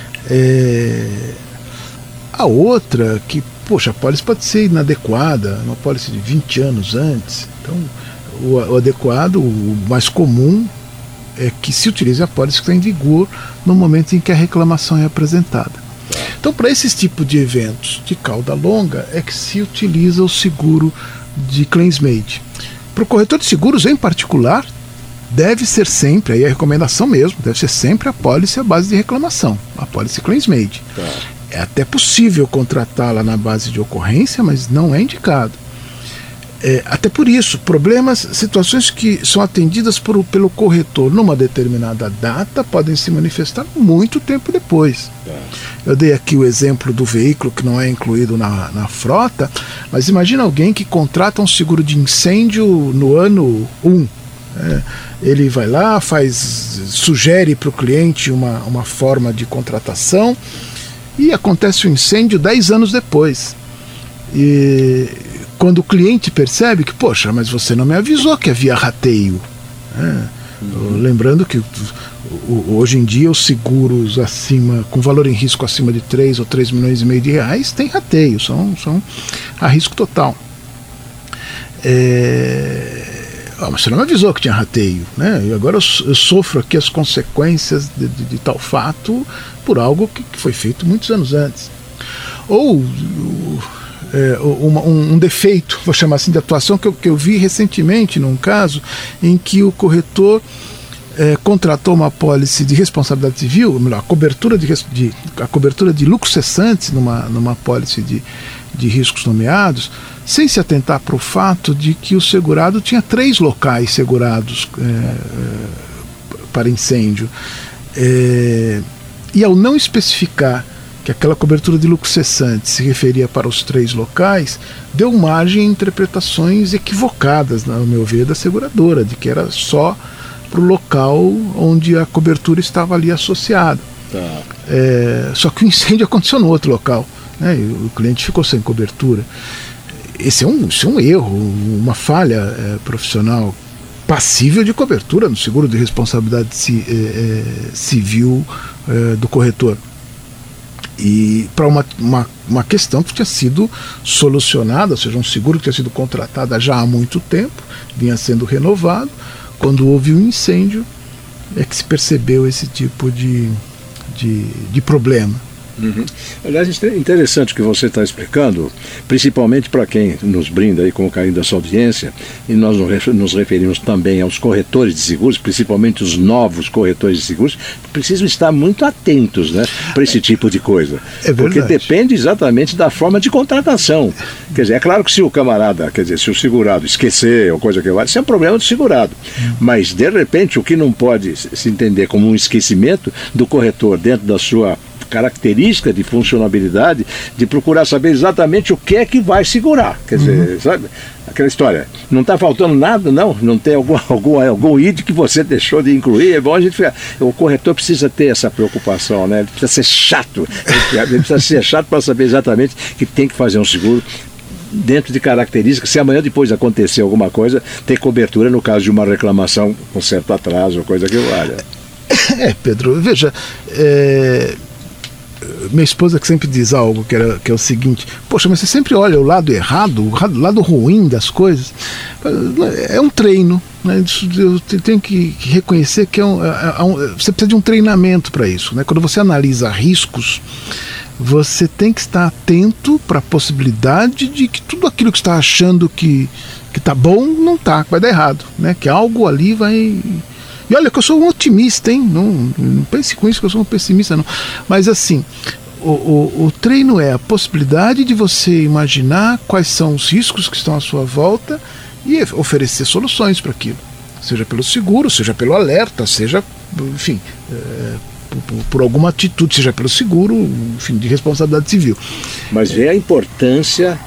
A outra, que, poxa, a apólice pode ser inadequada, uma apólice de 20 anos antes. Então, o adequado, o mais comum, é que se utilize a apólice que está em vigor no momento em que a reclamação é apresentada. Então, para esses tipos de eventos de cauda longa, é que se utiliza o seguro de claims made. Para o corretor de seguros, em particular, deve ser sempre, aí a recomendação mesmo, deve ser sempre a apólice à base de reclamação, a apólice claims made. É até possível contratá-la na base de ocorrência, mas não é indicado. Até por isso, situações que são atendidas pelo corretor numa determinada data podem se manifestar muito tempo depois. Eu dei aqui o exemplo do veículo que não é incluído na frota, mas imagina alguém que contrata um seguro de incêndio no ano 1. Ele vai lá, sugere para o cliente uma forma de contratação, e acontece o incêndio 10 anos depois. E quando o cliente percebe que, poxa, mas você não me avisou que havia rateio. Lembrando que hoje em dia os seguros com valor em risco acima de 3 ou 3 milhões e meio de reais têm rateio, são a risco total. Mas você não me avisou que tinha rateio, né? E agora eu sofro aqui as consequências de tal fato por algo que foi feito muitos anos antes. Ou um defeito, vou chamar assim, de atuação que eu vi recentemente num caso em que o corretor contratou uma apólice de responsabilidade civil, ou melhor, a cobertura de lucros cessantes numa apólice de riscos nomeados, sem se atentar para o fato de que o segurado tinha 3 locais segurados para incêndio. E ao não especificar que aquela cobertura de lucro cessante se referia para os 3 locais, deu margem a interpretações equivocadas, ao meu ver, da seguradora, de que era só para o local onde a cobertura estava ali associada. Só que o incêndio aconteceu no outro local, né, e o cliente ficou sem cobertura. Esse é um erro, uma falha profissional passível de cobertura no seguro de responsabilidade civil do corretor. E para uma questão que tinha sido solucionada, ou seja, um seguro que tinha sido contratado já há muito tempo, vinha sendo renovado. Quando houve um incêndio, é que se percebeu esse tipo de problema. Uhum. Aliás, é interessante o que você está explicando, principalmente para quem nos brinda aí com o carinho da sua audiência, e nós nos referimos também aos corretores de seguros, principalmente os novos corretores de seguros, precisam estar muito atentos, né, para esse tipo de coisa. Porque depende exatamente da forma de contratação. Quer dizer, é claro que se o camarada, quer dizer, se o segurado esquecer ou coisa que vale, isso é um problema do segurado. Mas, de repente, o que não pode se entender como um esquecimento do corretor dentro da sua característica de funcionabilidade, de procurar saber exatamente o que é que vai segurar. Quer dizer, sabe? Aquela história, não está faltando nada, não tem algum item que você deixou de incluir. É bom a gente ficar. O corretor precisa ter essa preocupação, né? Ele precisa ser chato. Ele precisa ser chato para saber exatamente que tem que fazer um seguro dentro de características. Se amanhã depois acontecer alguma coisa, tem cobertura no caso de uma reclamação com certo atraso, coisa que valha. Pedro, veja, minha esposa que sempre diz algo que é o seguinte: poxa, mas você sempre olha o lado errado, o lado ruim das coisas. É um treino, né? Eu tenho que reconhecer que você precisa de um treinamento para isso, né? Quando você analisa riscos, você tem que estar atento para a possibilidade de que tudo aquilo que você está achando que está bom não está, que vai dar errado, né? Que algo ali vai... E olha que eu sou um otimista, hein? Não pense com isso que eu sou um pessimista, não. Mas assim, o treino é a possibilidade de você imaginar quais são os riscos que estão à sua volta e oferecer soluções para aquilo. Seja pelo seguro, seja pelo alerta, seja, enfim, por alguma atitude, seja pelo seguro, enfim, de responsabilidade civil. Mas vê a importância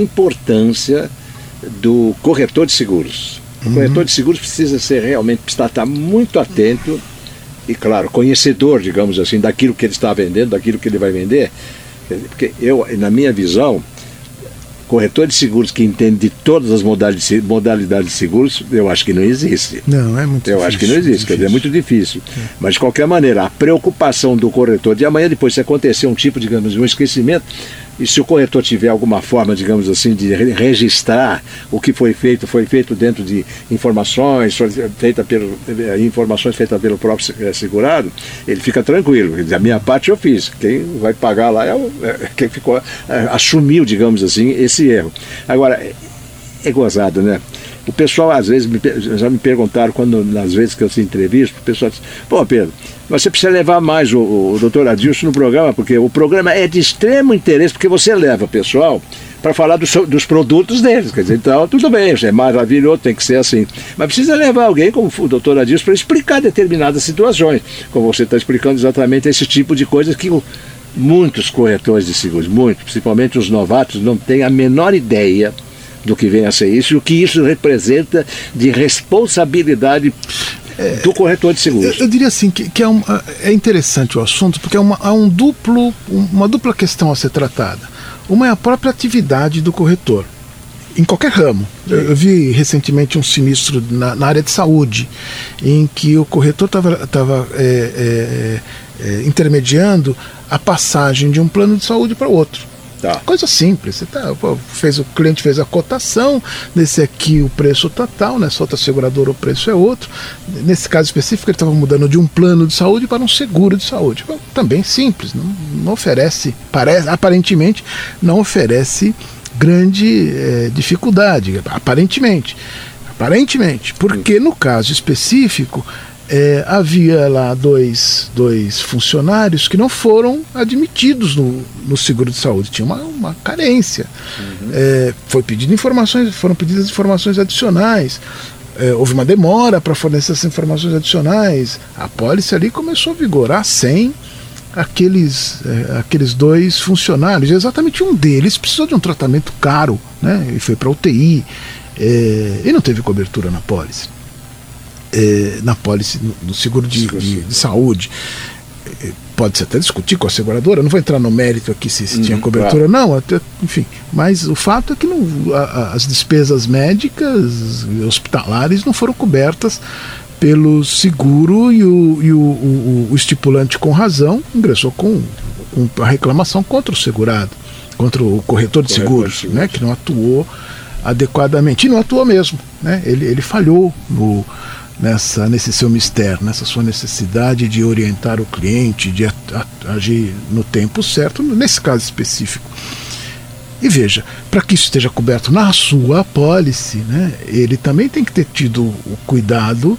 do corretor de seguros. O corretor de seguros precisa estar muito atento e, claro, conhecedor, digamos assim, daquilo que ele está vendendo, daquilo que ele vai vender. Porque na minha visão, corretor de seguros que entende de todas as modalidades de seguros, eu acho que não existe. Não, é muito difícil. Eu acho que não existe, quer dizer, é muito difícil. Mas, de qualquer maneira, a preocupação do corretor de amanhã, depois, se acontecer um tipo, digamos, um esquecimento, e se o corretor tiver alguma forma, digamos assim, de registrar o que foi feito dentro de informações feitas pelo próprio segurado, ele fica tranquilo. Quer dizer, a minha parte eu fiz. Quem vai pagar lá quem assumiu, digamos assim, esse erro. Agora, é gozado, né? O pessoal, às vezes, já me perguntaram, nas vezes que eu se entrevisto, o pessoal diz: pô, Pedro, você precisa levar mais o doutor Adilson no programa, porque o programa é de extremo interesse, porque você leva o pessoal para falar dos produtos deles. Quer dizer, então, tudo bem, é maravilhoso, tem que ser assim. Mas precisa levar alguém como o doutor Adilson para explicar determinadas situações, como você está explicando exatamente esse tipo de coisas que muitos corretores de seguros, principalmente os novatos, não têm a menor ideia do que vem a ser isso e o que isso representa de responsabilidade do corretor de seguros. Eu diria assim que é interessante o assunto, porque há uma dupla questão a ser tratada. Uma é a própria atividade do corretor, em qualquer ramo. Eu vi recentemente um sinistro na área de saúde, em que o corretor estava intermediando a passagem de um plano de saúde para outro. Coisa simples, o cliente fez a cotação, nesse aqui o preço tá tal, nessa outra seguradora o preço é outro. Nesse caso específico ele estava mudando de um plano de saúde para um seguro de saúde. Também simples, não oferece, aparentemente não oferece grande dificuldade, aparentemente, porque no caso específico havia lá dois funcionários que não foram admitidos no seguro de saúde. Tinha uma carência. Foram pedidas informações adicionais. Houve uma demora para fornecer essas informações adicionais. A pólice ali começou a vigorar sem aqueles dois funcionários. Exatamente um deles precisou de um tratamento caro, né? E foi para UTI e não teve cobertura na pólice. No seguro de saúde. Pode-se até discutir com a seguradora, não vou entrar no mérito aqui se tinha cobertura, não, enfim, mas o fato é que as despesas médicas hospitalares não foram cobertas pelo seguro e o estipulante, com razão, ingressou com a reclamação contra o segurado, contra o corretor de seguros, né, que não atuou adequadamente. E não atuou mesmo, né? Ele falhou nesse seu mistério, nessa sua necessidade de orientar o cliente, de agir no tempo certo, nesse caso específico. E veja, para que isso esteja coberto na sua apólice, né, ele também tem que ter tido o cuidado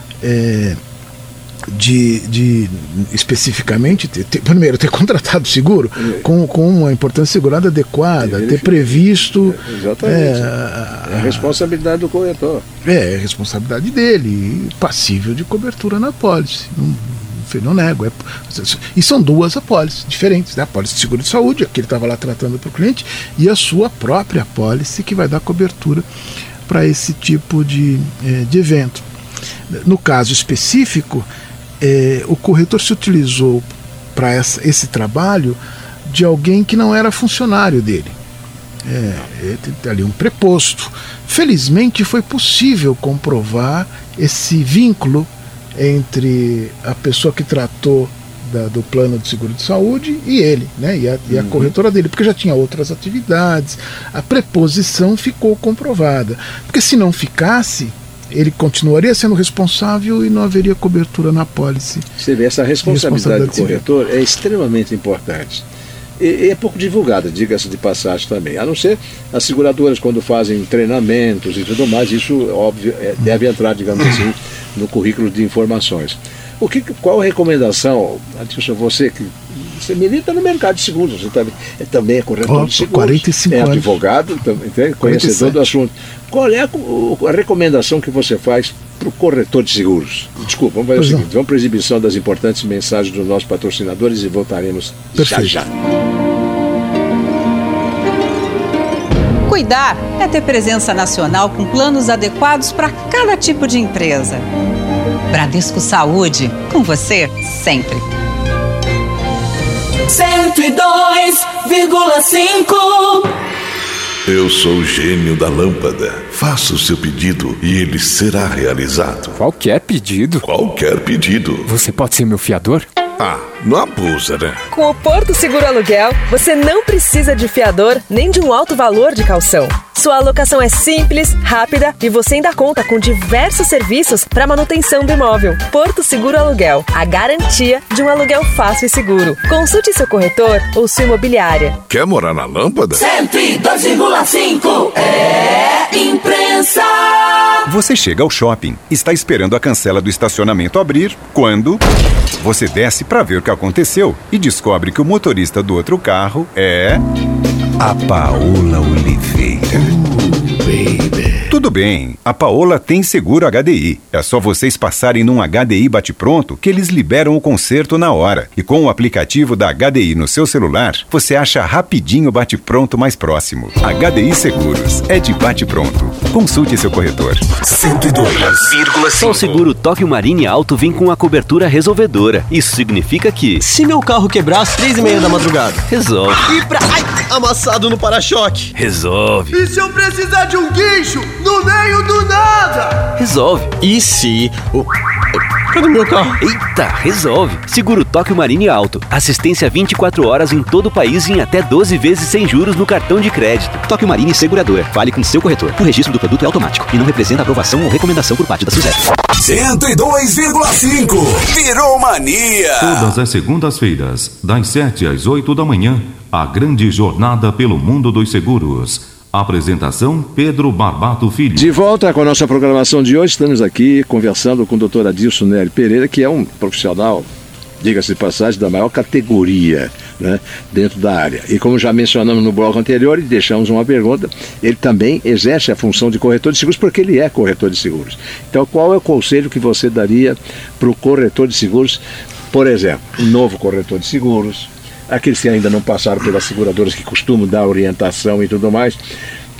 de especificamente primeiro ter contratado o seguro com uma importância segurada adequada, ter previsto a responsabilidade do corretor, a responsabilidade dele, passível de cobertura na apólice. Não nego, e são duas apólices diferentes, né? A apólice de seguro de saúde, que ele estava lá tratando para o cliente, e a sua própria apólice, que vai dar cobertura para esse tipo de evento. No caso específico, o corretor se utilizou para esse trabalho de alguém que não era funcionário dele. Tem ali um preposto. Felizmente foi possível comprovar esse vínculo entre a pessoa que tratou do plano de seguro de saúde e ele, né, e a corretora dele, porque já tinha outras atividades. A preposição ficou comprovada, porque se não ficasse, ele continuaria sendo responsável e não haveria cobertura na apólice. Você vê, essa responsabilidade do corretor é extremamente importante. E é pouco divulgada, diga-se de passagem também. A não ser as seguradoras, quando fazem treinamentos e tudo mais, isso, óbvio, deve entrar, digamos assim, no currículo de informações. Qual a recomendação, Adilson, você milita no mercado de seguros, você também é corretor de seguros, 45 anos. Advogado, conhecedor do assunto. Qual é a recomendação que você faz para o corretor de seguros? Desculpa, vamos fazer o seguinte, vamos para a exibição das importantes mensagens dos nossos patrocinadores e voltaremos já. Cuidar é ter presença nacional com planos adequados para cada tipo de empresa. Bradesco Saúde, com você sempre. 102,5. Eu sou o gênio da lâmpada. Faça o seu pedido e ele será realizado. Qualquer pedido? Qualquer pedido. Você pode ser meu fiador? Ah, não abusa, né? Com o Porto Seguro Aluguel, você não precisa de fiador nem de um alto valor de caução. Sua alocação é simples, rápida e você ainda conta com diversos serviços para manutenção do imóvel. Porto Seguro Aluguel, a garantia de um aluguel fácil e seguro. Consulte seu corretor ou sua imobiliária. Quer morar na lâmpada? 102,5 é imprensa. Você chega ao shopping, está esperando a cancela do estacionamento abrir, quando você desce para ver o que aconteceu e descobre que o motorista do outro carro é a Paola Oliveira. Baby. Tudo bem, a Paola tem seguro HDI. É só vocês passarem num HDI bate-pronto que eles liberam o conserto na hora. E com o aplicativo da HDI no seu celular, você acha rapidinho o bate-pronto mais próximo. HDI Seguros, é de bate-pronto. Consulte seu corretor. 102,5. O seguro Tóquio Marine Alto vem com a cobertura resolvedora. Isso significa que... se meu carro quebrar às 3h30 da madrugada? Resolve. Amassado no para-choque? Resolve. E se eu precisar de um guincho no meio do nada? Resolve. E se... cadê meu carro? Eita, resolve. Seguro Tóquio Marine Alto. Assistência 24 horas em todo o país e em até 12 vezes sem juros no cartão de crédito. Tóquio Marine Segurador. Fale com seu corretor. O registro do produto é automático e não representa aprovação ou recomendação por parte da SUSEP. 102,5. Virou mania. Todas as segundas-feiras, das 7 às 8 da manhã, a grande jornada pelo mundo dos seguros. Apresentação Pedro Barbato Filho. De volta com a nossa programação de hoje, estamos aqui conversando com o Dr. Adilson Nery Pereira, que é um profissional, diga-se de passagem, da maior categoria, né, dentro da área. E como já mencionamos no bloco anterior e deixamos uma pergunta, ele também exerce a função de corretor de seguros porque ele é corretor de seguros. Então, qual é o conselho que você daria para o corretor de seguros, por exemplo, um novo corretor de seguros, aqueles que ainda não passaram pelas seguradoras que costumam dar orientação e tudo mais?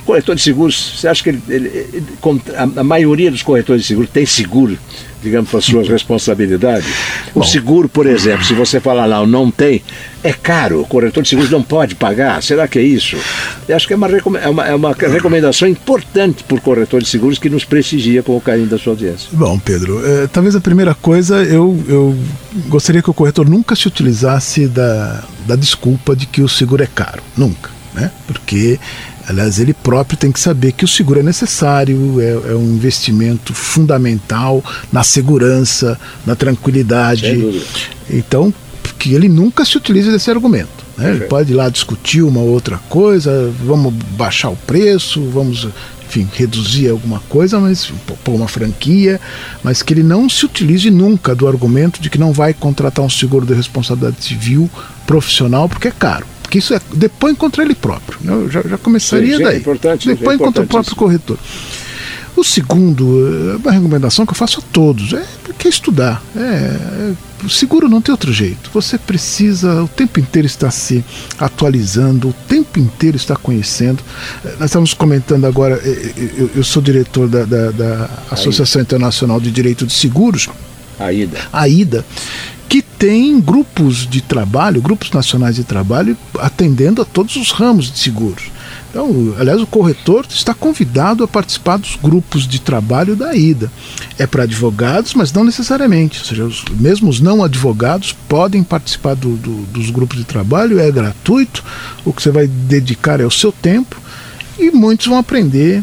corretor de seguros, você acha que a maioria dos corretores de seguros tem seguro, digamos, para suas responsabilidades? O seguro, por exemplo, se você falar lá, não tem, é caro, o corretor de seguros não pode pagar, será que é isso? Eu acho que é uma recomendação importante por corretor de seguros que nos prestigia com o carinho da sua audiência. Bom, Pedro, talvez a primeira coisa, eu gostaria que o corretor nunca se utilizasse da desculpa de que o seguro é caro, nunca, né? Porque, aliás, ele próprio tem que saber que o seguro é necessário, é um investimento fundamental na segurança, na tranquilidade. Então, que ele nunca se utilize desse argumento, né? Ele pode ir lá discutir uma outra coisa, vamos baixar o preço, vamos, enfim, reduzir alguma coisa, mas pôr uma franquia, mas que ele não se utilize nunca do argumento de que não vai contratar um seguro de responsabilidade civil profissional porque é caro. Porque isso depõe contra ele próprio. Eu já começaria daí. Depõe contra o próprio corretor. O segundo, uma recomendação que eu faço a todos, que é estudar. O seguro não tem outro jeito. Você precisa o tempo inteiro estar se atualizando, o tempo inteiro estar conhecendo. Nós estamos comentando agora, eu sou diretor da Associação Internacional de Direito de Seguros, AIDA, que tem grupos de trabalho, grupos nacionais de trabalho, atendendo a todos os ramos de seguros. Então, aliás, o corretor está convidado a participar dos grupos de trabalho da AIDA. É para advogados, mas não necessariamente. Ou seja, mesmo os não advogados podem participar dos grupos de trabalho, é gratuito, o que você vai dedicar é o seu tempo, e muitos vão aprender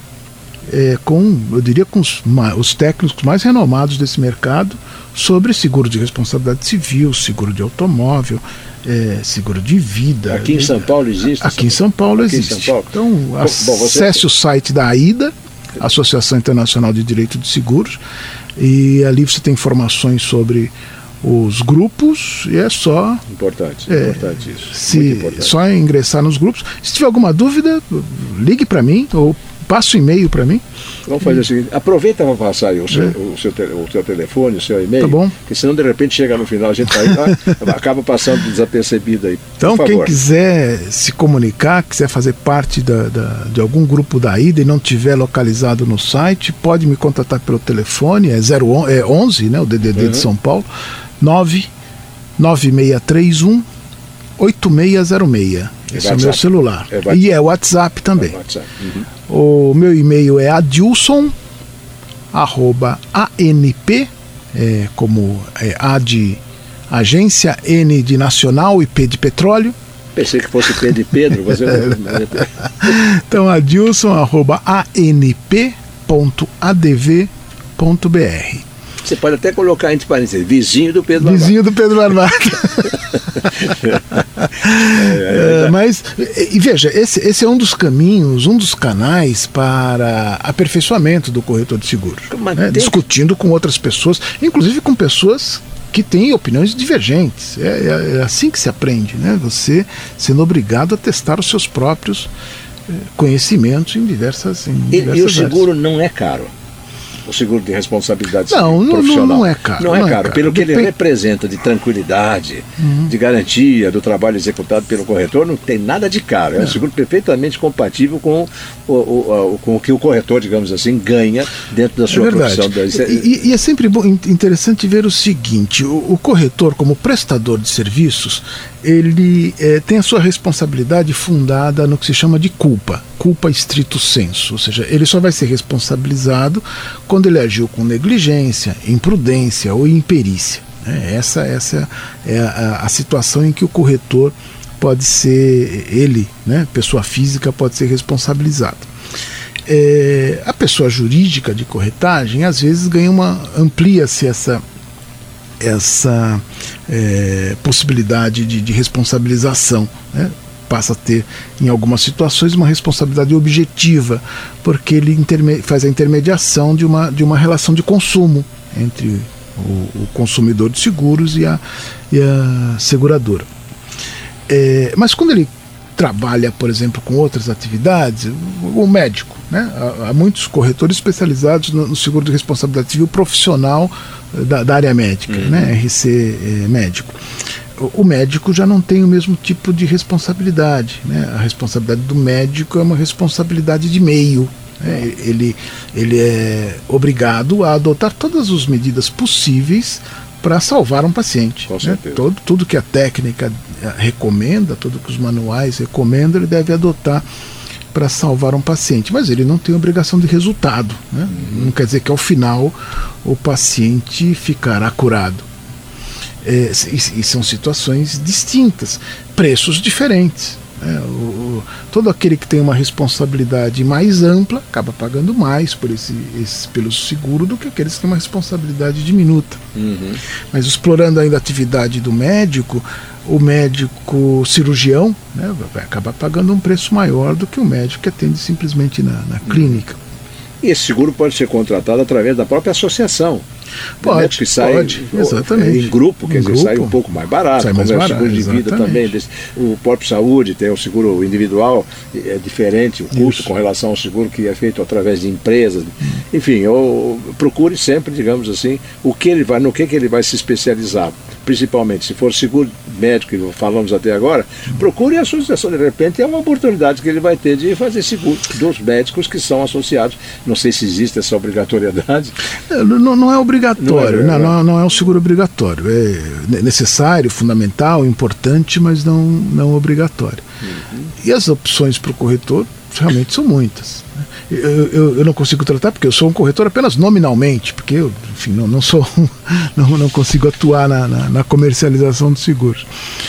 eu diria, com os técnicos mais renomados desse mercado sobre seguro de responsabilidade civil, seguro de automóvel, seguro de vida. Aqui em São Paulo existe? Aqui em São Paulo existe. Então, acesse o site da AIDA, Associação Internacional de Direito de Seguros, e ali você tem informações sobre os grupos, e é só... Importante isso. Muito importante. Só ingressar nos grupos. Se tiver alguma dúvida, ligue para mim, ou passa o e-mail para mim. Vamos fazer o seguinte, aproveita para passar aí o seu telefone, o seu e-mail, tá bom? Porque senão de repente chega no final, a gente acaba passando desapercebido aí. Então, quem quiser se comunicar, quiser fazer parte de algum grupo da AIDA e não tiver localizado no site, pode me contatar pelo telefone, 11, né, o DDD de São Paulo, 99631 8606. Esse é o meu celular. E é o WhatsApp também. O meu e-mail é adilson@anp, como A de agência, N de nacional e P de petróleo. Pensei que fosse P de Pedro. Então, adilson@anp.adv.br. Você pode até colocar entre parênteses, vizinho do Pedro Armado. Vizinho do Pedro Armado. Mas, e veja, esse é um dos caminhos, um dos canais para aperfeiçoamento do corretor de seguros. Discutindo com outras pessoas, inclusive com pessoas que têm opiniões divergentes. É assim que se aprende, né? Você sendo obrigado a testar os seus próprios conhecimentos em diversas áreas. E o seguro não é caro? O seguro de responsabilidade profissional. Não é caro. Não é caro. Pelo que ele representa de tranquilidade, de garantia do trabalho executado pelo corretor, não tem nada de caro. É um seguro perfeitamente compatível com o que o corretor, digamos assim, ganha dentro da sua profissão. E é sempre interessante ver o seguinte, o corretor, como prestador de serviços, ele tem a sua responsabilidade fundada no que se chama de culpa stricto sensu, ou seja, ele só vai ser responsabilizado quando ele agiu com negligência, imprudência ou imperícia. Essa é a situação em que o corretor pode ser, ele, né, pessoa física, pode ser responsabilizado. A pessoa jurídica de corretagem, às vezes, amplia-se essa possibilidade de responsabilização, né? Passa a ter, em algumas situações, uma responsabilidade objetiva, porque ele faz a intermediação de uma relação de consumo entre o consumidor de seguros e a seguradora. Mas quando ele trabalha, por exemplo, com outras atividades, o médico, né? Há muitos corretores especializados no seguro de responsabilidade civil profissional da área médica, né? RC médico. o médico já não tem o mesmo tipo de responsabilidade, né? A responsabilidade do médico é uma responsabilidade de meio. Ele é obrigado a adotar todas as medidas possíveis para salvar um paciente. Com certeza. Né? Tudo que a técnica recomenda, tudo que os manuais recomendam, ele deve adotar para salvar um paciente, mas ele não tem obrigação de resultado, né? Não quer dizer que ao final o paciente ficará curado. E são situações distintas, preços diferentes. Todo aquele que tem uma responsabilidade mais ampla acaba pagando mais pelo seguro do que aqueles que têm uma responsabilidade diminuta. Mas explorando ainda a atividade do médico, o médico cirurgião, né, vai acabar pagando um preço maior do que o médico que atende simplesmente na clínica. E esse seguro pode ser contratado através da própria associação. Pode, que sai exatamente. Em grupo, quer dizer, sai um pouco mais barato, como é o seguro de vida também. O próprio saúde tem o seguro individual, é diferente o custo com relação ao seguro que é feito através de empresas. Enfim, procure sempre, digamos assim, no que ele vai se especializar. Principalmente, se for seguro médico, que falamos até agora, procure a associação. De repente é uma oportunidade que ele vai ter de fazer seguro dos médicos que são associados. Não sei se existe essa obrigatoriedade. Não é obrigatório, não é um seguro obrigatório. É necessário, fundamental, importante, mas não obrigatório. E as opções para o corretor realmente são muitas. Eu não consigo tratar porque eu sou um corretor apenas nominalmente, porque eu, enfim, não consigo atuar na comercialização de seguros.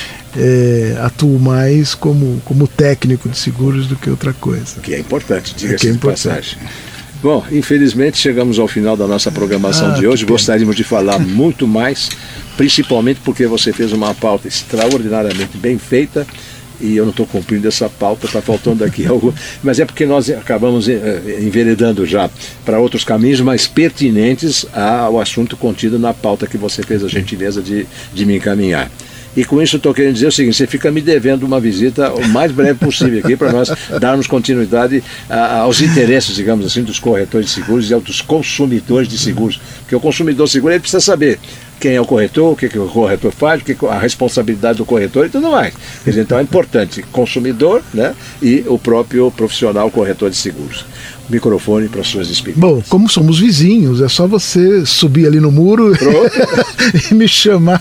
Atuo mais como técnico de seguros do que outra coisa. Que é importante, diga-se de passagem. Bom, infelizmente chegamos ao final da nossa programação de hoje. Gostaríamos de falar muito mais, principalmente porque você fez uma pauta extraordinariamente bem feita. E eu não estou cumprindo essa pauta, está faltando aqui algo, mas é porque nós acabamos enveredando já para outros caminhos mais pertinentes ao assunto contido na pauta que você fez a gentileza de me encaminhar. E com isso eu estou querendo dizer o seguinte: você fica me devendo uma visita o mais breve possível aqui para nós darmos continuidade aos interesses, digamos assim, dos corretores de seguros e dos consumidores de seguros. Porque o consumidor seguro ele precisa saber quem é o corretor, o que o corretor faz, a responsabilidade do corretor e tudo mais. Quer dizer, então é importante consumidor, né, e o próprio profissional corretor de seguros. Microfone para suas despedidas. Bom, como somos vizinhos, é só você subir ali no muro e me chamar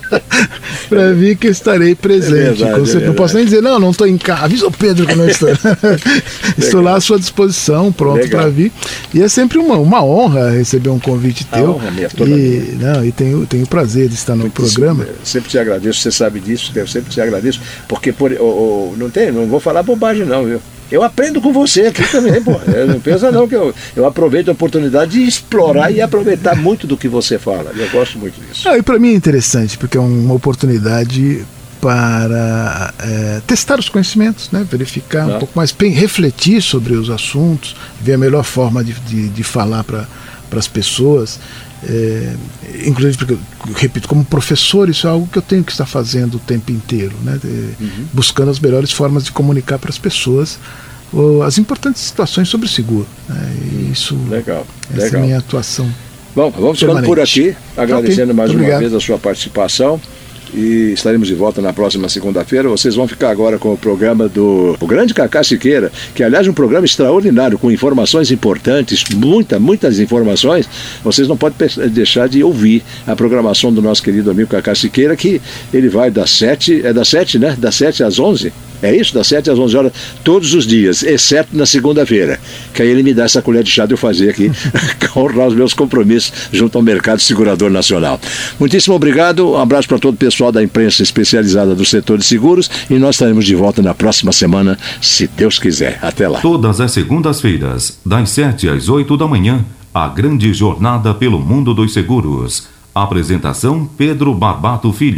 para vir que eu estarei presente. Não posso nem dizer, não estou em casa. Avisa o Pedro que eu não estou. Estou lá à sua disposição, pronto para vir. E é sempre uma honra receber um convite teu. Honra minha, toda minha. E tenho o prazer de estar no programa. Sempre te agradeço, você sabe disso, eu sempre te agradeço, porque não vou falar bobagem não, viu? Eu aprendo com você aqui também, pô. Não pensa não que eu aproveito a oportunidade de explorar e aproveitar muito do que você fala. Eu gosto muito disso. E para mim é interessante, porque é uma oportunidade para testar os conhecimentos, né? Verificar um pouco mais, refletir sobre os assuntos, ver a melhor forma de falar para as pessoas. Inclusive porque, repito, como professor, isso é algo que eu tenho que estar fazendo o tempo inteiro, né? Buscando as melhores formas de comunicar para as pessoas as importantes situações sobre o seguro, né? Isso, essa é a minha atuação. Bom, vamos ficando por aqui, agradecendo mais uma vez a sua participação. E estaremos de volta na próxima segunda-feira. Vocês vão ficar agora com o programa do Grande Cacá Siqueira, que aliás é um programa extraordinário, com informações importantes, muitas informações. Vocês não podem deixar de ouvir a programação do nosso querido amigo Cacá Siqueira, que ele vai das 7, né? Das 7 às 11. É isso, das 7 às 11 horas, todos os dias, exceto na segunda-feira, que aí ele me dá essa colher de chá de eu fazer aqui, honrar os meus compromissos junto ao mercado segurador nacional. Muitíssimo obrigado, um abraço para todo o pessoal da imprensa especializada do setor de seguros e nós estaremos de volta na próxima semana, se Deus quiser. Até lá. Todas as segundas-feiras, das 7 às 8 da manhã, a grande jornada pelo mundo dos seguros. Apresentação Pedro Barbato Filho.